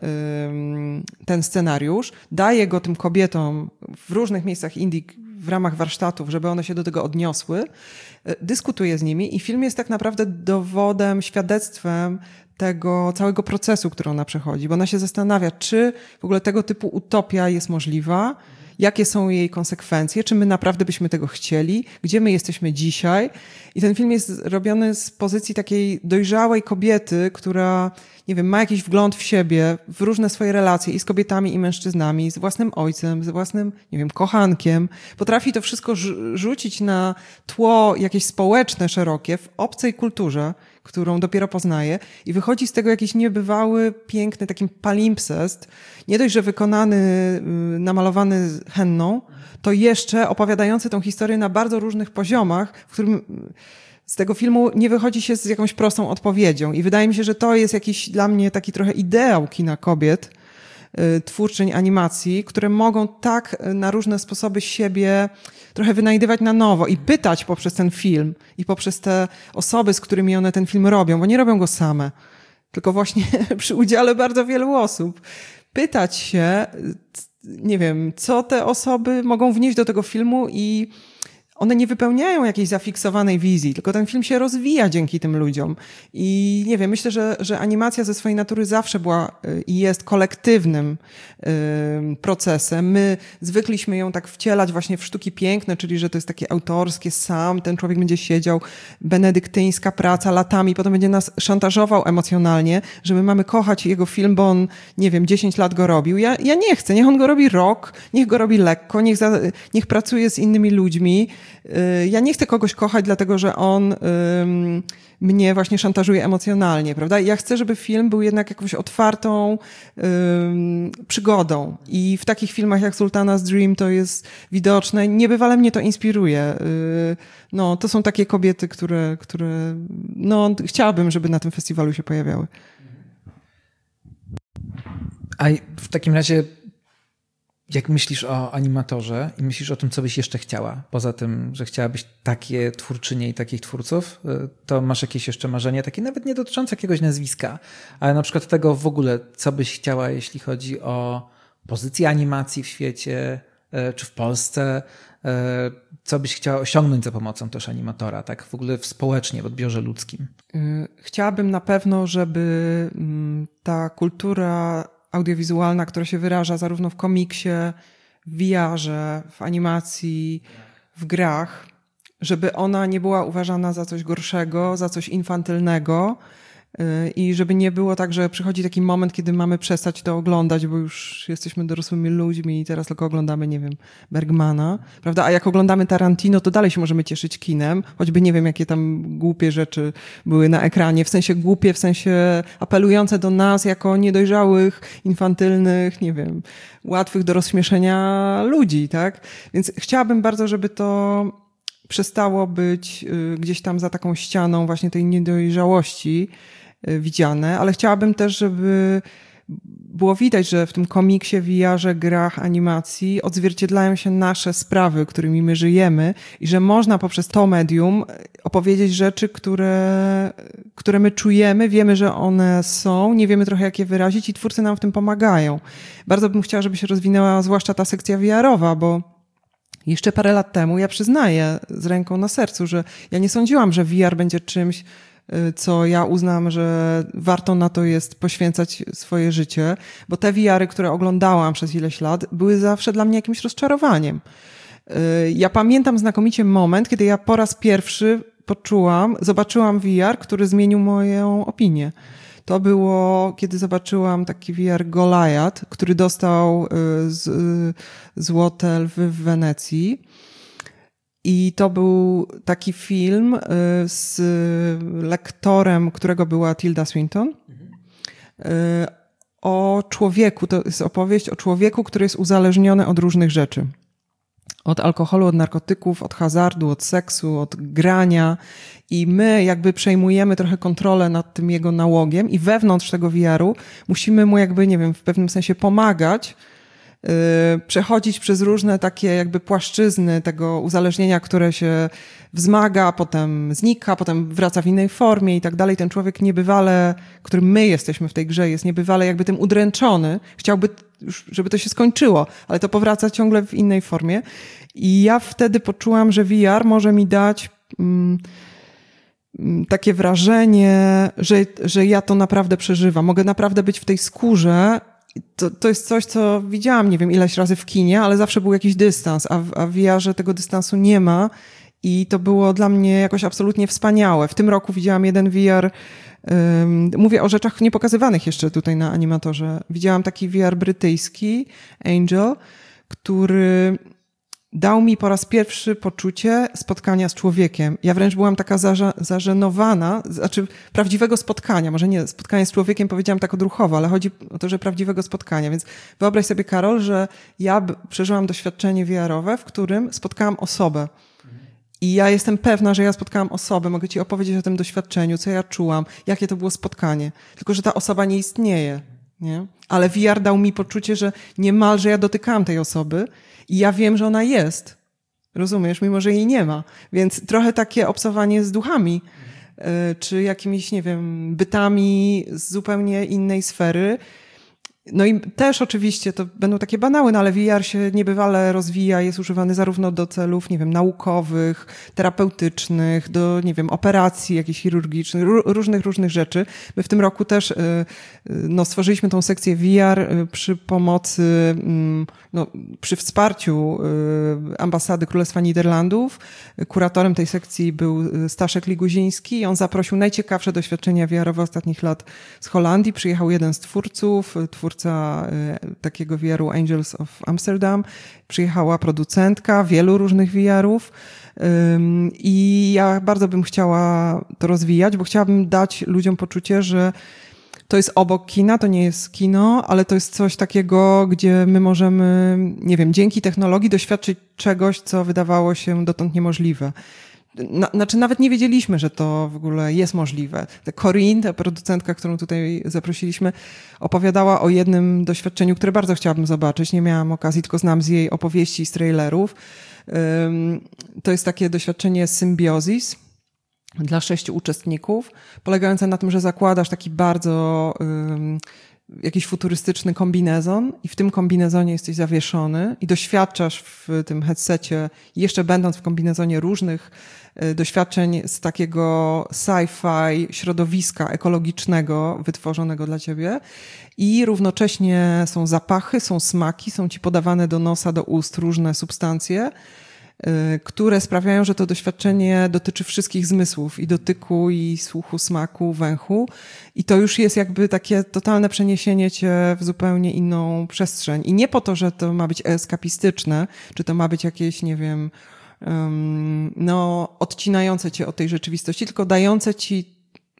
ten scenariusz, daje go tym kobietom w różnych miejscach Indii w ramach warsztatów, żeby one się do tego odniosły, dyskutuje z nimi i film jest tak naprawdę dowodem, świadectwem tego całego procesu, który ona przechodzi, bo ona się zastanawia, czy w ogóle tego typu utopia jest możliwa, jakie są jej konsekwencje, czy my naprawdę byśmy tego chcieli, gdzie my jesteśmy dzisiaj. I ten film jest robiony z pozycji takiej dojrzałej kobiety, która, nie wiem, ma jakiś wgląd w siebie, w różne swoje relacje i z kobietami, i mężczyznami, z własnym ojcem, z własnym, nie wiem, kochankiem. Potrafi to wszystko rzucić na tło jakieś społeczne, szerokie, w obcej kulturze, którą dopiero poznaje i wychodzi z tego jakiś niebywały, piękny, taki palimpsest, nie dość, że wykonany, namalowany henną, to jeszcze opowiadający tą historię na bardzo różnych poziomach, w którym z tego filmu nie wychodzi się z jakąś prostą odpowiedzią i wydaje mi się, że to jest jakiś dla mnie taki trochę ideał kina kobiet, twórczyń animacji, które mogą tak na różne sposoby siebie trochę wynajdywać na nowo i pytać poprzez ten film i poprzez te osoby, z którymi one ten film robią, bo nie robią go same, tylko właśnie przy udziale bardzo wielu osób. Pytać się, nie wiem, co te osoby mogą wnieść do tego filmu i one nie wypełniają jakiejś zafiksowanej wizji, tylko ten film się rozwija dzięki tym ludziom. I nie wiem, myślę, że, że animacja ze swojej natury zawsze była i jest kolektywnym y, procesem. My zwykliśmy ją tak wcielać właśnie w sztuki piękne, czyli że to jest takie autorskie, sam ten człowiek będzie siedział, benedyktyńska praca latami, potem będzie nas szantażował emocjonalnie, że my mamy kochać jego film, bo on, nie wiem, dziesięć lat go robił. Ja, ja nie chcę, niech on go robi rok, niech go robi lekko, niech, za, niech pracuje z innymi ludźmi. Ja nie chcę kogoś kochać, dlatego że on ym, mnie właśnie szantażuje emocjonalnie, prawda? Ja chcę, żeby film był jednak jakąś otwartą ym, przygodą. I w takich filmach jak Sultana's Dream to jest widoczne. Niebywale mnie to inspiruje. Yy, no, to są takie kobiety, które, które no, chciałabym, żeby na tym festiwalu się pojawiały. A w takim razie jak myślisz o animatorze i myślisz o tym, co byś jeszcze chciała, poza tym, że chciałabyś takie twórczynie i takich twórców, to masz jakieś jeszcze marzenie, takie nawet nie dotyczące jakiegoś nazwiska, ale na przykład tego w ogóle, co byś chciała, jeśli chodzi o pozycję animacji w świecie, czy w Polsce, co byś chciała osiągnąć za pomocą też animatora, tak w ogóle społecznie, w odbiorze ludzkim? Chciałabym na pewno, żeby ta kultura audiowizualna, która się wyraża zarówno w komiksie, w V R-ze, w animacji, w grach, żeby ona nie była uważana za coś gorszego, za coś infantylnego i żeby nie było tak, że przychodzi taki moment, kiedy mamy przestać to oglądać, bo już jesteśmy dorosłymi ludźmi i teraz tylko oglądamy, nie wiem, Bergmana, prawda? A jak oglądamy Tarantino, to dalej się możemy cieszyć kinem, choćby nie wiem, jakie tam głupie rzeczy były na ekranie, w sensie głupie, w sensie apelujące do nas jako niedojrzałych, infantylnych, nie wiem, łatwych do rozśmieszenia ludzi, tak? Więc chciałabym bardzo, żeby to przestało być gdzieś tam za taką ścianą właśnie tej niedojrzałości widziane, ale chciałabym też, żeby było widać, że w tym komiksie, V R-ze, grach, animacji odzwierciedlają się nasze sprawy, którymi my żyjemy i że można poprzez to medium opowiedzieć rzeczy, które, które my czujemy, wiemy, że one są, nie wiemy trochę, jak je wyrazić i twórcy nam w tym pomagają. Bardzo bym chciała, żeby się rozwinęła zwłaszcza ta sekcja V R-owa, bo jeszcze parę lat temu, ja przyznaję z ręką na sercu, że ja nie sądziłam, że V R będzie czymś, co ja uznam, że warto na to jest poświęcać swoje życie, bo te V R-y, które oglądałam przez ileś lat, były zawsze dla mnie jakimś rozczarowaniem. Ja pamiętam znakomicie moment, kiedy ja po raz pierwszy poczułam, zobaczyłam V R, który zmienił moją opinię. To było, kiedy zobaczyłam taki V R Goliath, który dostał z, Złote Lwy w Wenecji. I to był taki film z lektorem, którego była Tilda Swinton. o człowieku. To jest opowieść o człowieku, który jest uzależniony od różnych rzeczy. Od alkoholu, od narkotyków, od hazardu, od seksu, od grania i my jakby przejmujemy trochę kontrolę nad tym jego nałogiem i wewnątrz tego V R-u musimy mu jakby, nie wiem, w pewnym sensie pomagać, yy, przechodzić przez różne takie jakby płaszczyzny tego uzależnienia, które się wzmaga, potem znika, potem wraca w innej formie i tak dalej. Ten człowiek niebywale, którym my jesteśmy w tej grze, jest niebywale jakby tym udręczony. Chciałby już, żeby to się skończyło, ale to powraca ciągle w innej formie. I ja wtedy poczułam, że V R może mi dać mm, takie wrażenie, że, że ja to naprawdę przeżywam. Mogę naprawdę być w tej skórze. To, to jest coś, co widziałam, nie wiem, ileś razy w kinie, ale zawsze był jakiś dystans, a w, a w V R-ze tego dystansu nie ma. I to było dla mnie jakoś absolutnie wspaniałe. W tym roku widziałam jeden V R, um, mówię o rzeczach niepokazywanych jeszcze tutaj na Animatorze. Widziałam taki V R brytyjski, Angel, który dał mi po raz pierwszy poczucie spotkania z człowiekiem. Ja wręcz byłam taka zaża- zażenowana, znaczy prawdziwego spotkania, może nie spotkanie z człowiekiem, powiedziałam tak odruchowo, ale chodzi o to, że prawdziwego spotkania. Więc wyobraź sobie, Karol, że ja b- przeżyłam doświadczenie V R-owe, w którym spotkałam osobę. I ja jestem pewna, że ja spotkałam osobę, mogę ci opowiedzieć o tym doświadczeniu, co ja czułam, jakie to było spotkanie. Tylko że ta osoba nie istnieje, nie? Ale V R dał mi poczucie, że niemalże ja dotykałam tej osoby i ja wiem, że ona jest. Rozumiesz? Mimo, że jej nie ma. Więc trochę takie obcowanie z duchami, czy jakimiś, nie wiem, bytami z zupełnie innej sfery. No i też oczywiście to będą takie banały, no ale V R się niebywale rozwija, jest używany zarówno do celów, nie wiem, naukowych, terapeutycznych, do, nie wiem, operacji jakichś chirurgicznych, różnych, różnych rzeczy. My w tym roku też no, stworzyliśmy tą sekcję V R przy pomocy, no, przy wsparciu ambasady Królestwa Niderlandów. Kuratorem tej sekcji był Staszek Liguziński i on zaprosił najciekawsze doświadczenia V R-owe ostatnich lat z Holandii. Przyjechał jeden z twórców, twórca takiego V R-u Angels of Amsterdam. Przyjechała producentka wielu różnych V R-ów i ja bardzo bym chciała to rozwijać, bo chciałabym dać ludziom poczucie, że to jest obok kina, to nie jest kino, ale to jest coś takiego, gdzie my możemy, nie wiem, dzięki technologii doświadczyć czegoś, co wydawało się dotąd niemożliwe. Na, znaczy nawet nie wiedzieliśmy, że to w ogóle jest możliwe. Corinne, ta producentka, którą tutaj zaprosiliśmy, opowiadała o jednym doświadczeniu, które bardzo chciałabym zobaczyć. Nie miałam okazji, tylko znam z jej opowieści i z trailerów. To jest takie doświadczenie Symbiosis dla sześciu uczestników, polegające na tym, że zakładasz taki bardzo um, jakiś futurystyczny kombinezon i w tym kombinezonie jesteś zawieszony i doświadczasz w tym headsetie, jeszcze będąc w kombinezonie, różnych y, doświadczeń z takiego sci-fi środowiska ekologicznego wytworzonego dla ciebie i równocześnie są zapachy, są smaki, są ci podawane do nosa, do ust różne substancje, które sprawiają, że to doświadczenie dotyczy wszystkich zmysłów i dotyku, i słuchu, smaku, węchu i to już jest jakby takie totalne przeniesienie cię w zupełnie inną przestrzeń i nie po to, że to ma być eskapistyczne, czy to ma być jakieś, nie wiem, um, no odcinające cię od tej rzeczywistości, tylko dające ci,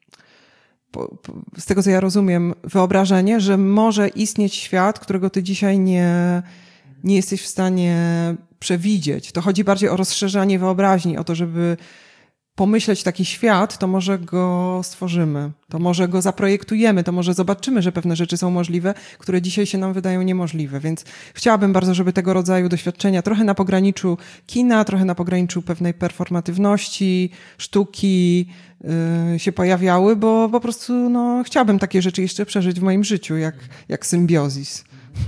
po, po, z tego co ja rozumiem, wyobrażenie, że może istnieć świat, którego ty dzisiaj nie, nie jesteś w stanie przewidzieć. To chodzi bardziej o rozszerzanie wyobraźni, o to, żeby pomyśleć taki świat, to może go stworzymy, to może go zaprojektujemy, to może zobaczymy, że pewne rzeczy są możliwe, które dzisiaj się nam wydają niemożliwe. Więc chciałabym bardzo, żeby tego rodzaju doświadczenia trochę na pograniczu kina, trochę na pograniczu pewnej performatywności, sztuki yy, się pojawiały, bo po prostu no, chciałabym takie rzeczy jeszcze przeżyć w moim życiu, jak, jak Symbiosis.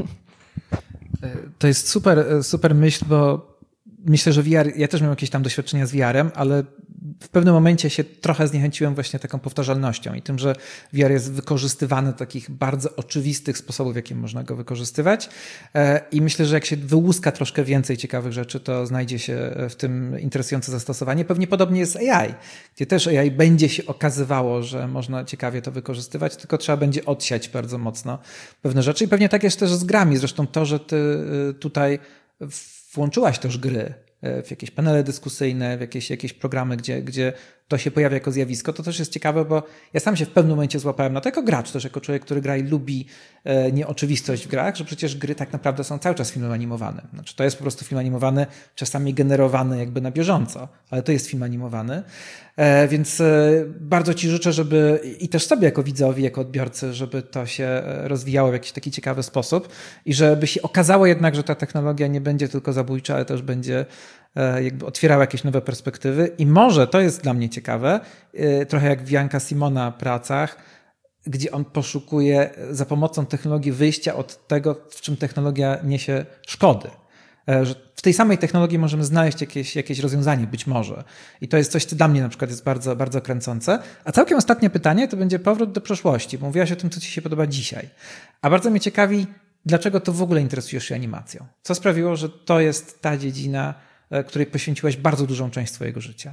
To jest super, super myśl, bo myślę, że V R, ja też miałem jakieś tam doświadczenia z V R-em, ale w pewnym momencie się trochę zniechęciłem właśnie taką powtarzalnością i tym, że V R jest wykorzystywany do takich bardzo oczywistych sposobów, w jaki można go wykorzystywać. I myślę, że jak się wyłuska troszkę więcej ciekawych rzeczy, to znajdzie się w tym interesujące zastosowanie. Pewnie podobnie jest z A I, gdzie też A I będzie się okazywało, że można ciekawie to wykorzystywać, tylko trzeba będzie odsiać bardzo mocno pewne rzeczy. I pewnie tak jest też z grami. Zresztą to, że ty tutaj włączyłaś też gry w jakieś panele dyskusyjne, w jakieś, jakieś programy, gdzie, gdzie to się pojawia jako zjawisko, to też jest ciekawe, bo ja sam się w pewnym momencie złapałem na to jako gracz, też jako człowiek, który gra i lubi e, nieoczywistość w grach, że przecież gry tak naprawdę są cały czas filmem animowanym. Znaczy to jest po prostu film animowany, czasami generowany jakby na bieżąco, ale to jest film animowany. E, więc e, bardzo ci życzę, żeby i też sobie jako widzowi, jako odbiorcy, żeby to się rozwijało w jakiś taki ciekawy sposób i żeby się okazało jednak, że ta technologia nie będzie tylko zabójcza, ale też będzie jakby otwierała jakieś nowe perspektywy i może, to jest dla mnie ciekawe, trochę jak w Janka Simona pracach, gdzie on poszukuje za pomocą technologii wyjścia od tego, w czym technologia niesie szkody. Że w tej samej technologii możemy znaleźć jakieś, jakieś rozwiązanie, być może. I to jest coś, co dla mnie na przykład jest bardzo, bardzo kręcące. A całkiem ostatnie pytanie to będzie powrót do przeszłości, bo mówiłaś o tym, co ci się podoba dzisiaj. A bardzo mnie ciekawi, dlaczego to w ogóle interesujesz się animacją? Co sprawiło, że to jest ta dziedzina, której poświęciłaś bardzo dużą część swojego życia?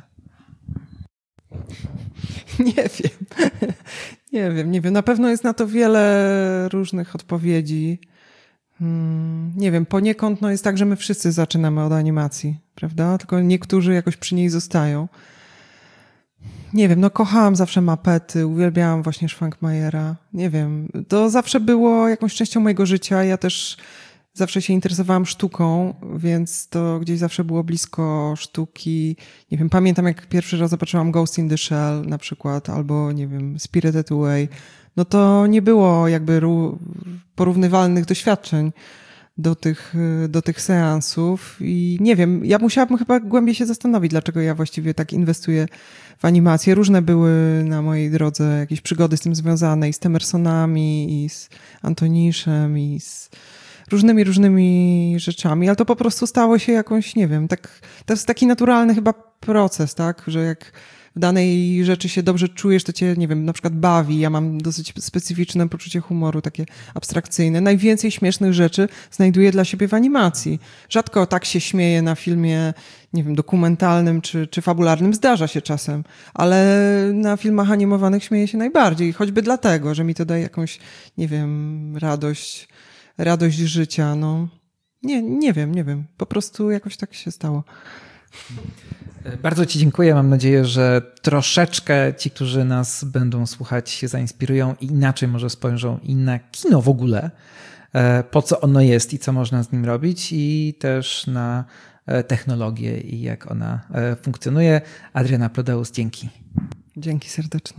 Nie wiem. Nie wiem, nie wiem. Na pewno jest na to wiele różnych odpowiedzi. Hmm, nie wiem, poniekąd no jest tak, że my wszyscy zaczynamy od animacji, prawda? Tylko niektórzy jakoś przy niej zostają. Nie wiem, no kochałam zawsze mapety, uwielbiałam właśnie Schwankmajera. Nie wiem, to zawsze było jakąś częścią mojego życia. Ja też zawsze się interesowałam sztuką, więc to gdzieś zawsze było blisko sztuki. Nie wiem, pamiętam jak pierwszy raz zobaczyłam Ghost in the Shell na przykład, albo nie wiem, Spirited Away. No to nie było jakby porównywalnych doświadczeń do tych, do tych seansów i nie wiem, ja musiałabym chyba głębiej się zastanowić, dlaczego ja właściwie tak inwestuję w animację. Różne były na mojej drodze jakieś przygody z tym związane i z Temersonami, i z Antoniszem, i z różnymi, różnymi rzeczami, ale to po prostu stało się jakąś, nie wiem, tak, to jest taki naturalny chyba proces, tak, że jak w danej rzeczy się dobrze czujesz, to cię, nie wiem, na przykład bawi. Ja mam dosyć specyficzne poczucie humoru, takie abstrakcyjne. Najwięcej śmiesznych rzeczy znajduję dla siebie w animacji. Rzadko tak się śmieję na filmie, nie wiem, dokumentalnym czy, czy fabularnym. Zdarza się czasem, ale na filmach animowanych śmieję się najbardziej. Choćby dlatego, że mi to daje jakąś, nie wiem, radość, radość życia. No, nie, nie wiem, nie wiem. Po prostu jakoś tak się stało. Bardzo ci dziękuję. Mam nadzieję, że troszeczkę ci, którzy nas będą słuchać, się zainspirują i inaczej może spojrzą i na kino w ogóle, po co ono jest i co można z nim robić, i też na technologię i jak ona funkcjonuje. Adriana Prodeus, dzięki. Dzięki serdeczne.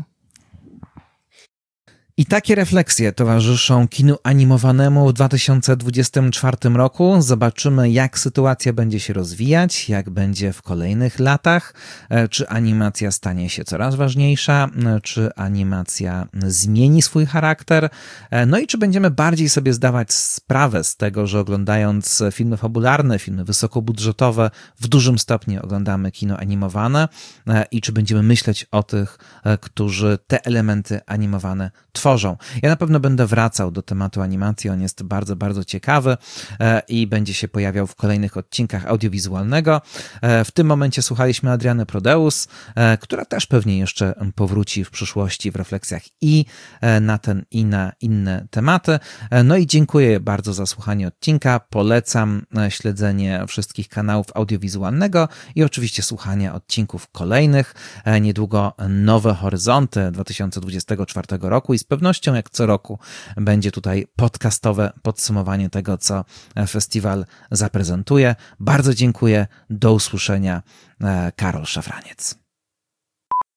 I takie refleksje towarzyszą kinu animowanemu w dwa tysiące dwudziestym czwartym roku. Zobaczymy, jak sytuacja będzie się rozwijać, jak będzie w kolejnych latach, czy animacja stanie się coraz ważniejsza, czy animacja zmieni swój charakter, no i czy będziemy bardziej sobie zdawać sprawę z tego, że oglądając filmy fabularne, filmy wysokobudżetowe, w dużym stopniu oglądamy kino animowane i czy będziemy myśleć o tych, którzy te elementy animowane tworzą. Tworzą. Ja na pewno będę wracał do tematu animacji, on jest bardzo, bardzo ciekawy i będzie się pojawiał w kolejnych odcinkach audiowizualnego. W tym momencie słuchaliśmy Adriany Prodeus, która też pewnie jeszcze powróci w przyszłości w refleksjach i na ten, i na inne tematy. No i dziękuję bardzo za słuchanie odcinka. Polecam śledzenie wszystkich kanałów audiowizualnego i oczywiście słuchanie odcinków kolejnych. Niedługo nowe horyzonty dwa tysiące dwudziestego czwartego roku i z pewnością jak co roku będzie tutaj podcastowe podsumowanie tego, co festiwal zaprezentuje. Bardzo dziękuję. Do usłyszenia. Karol Szafraniec.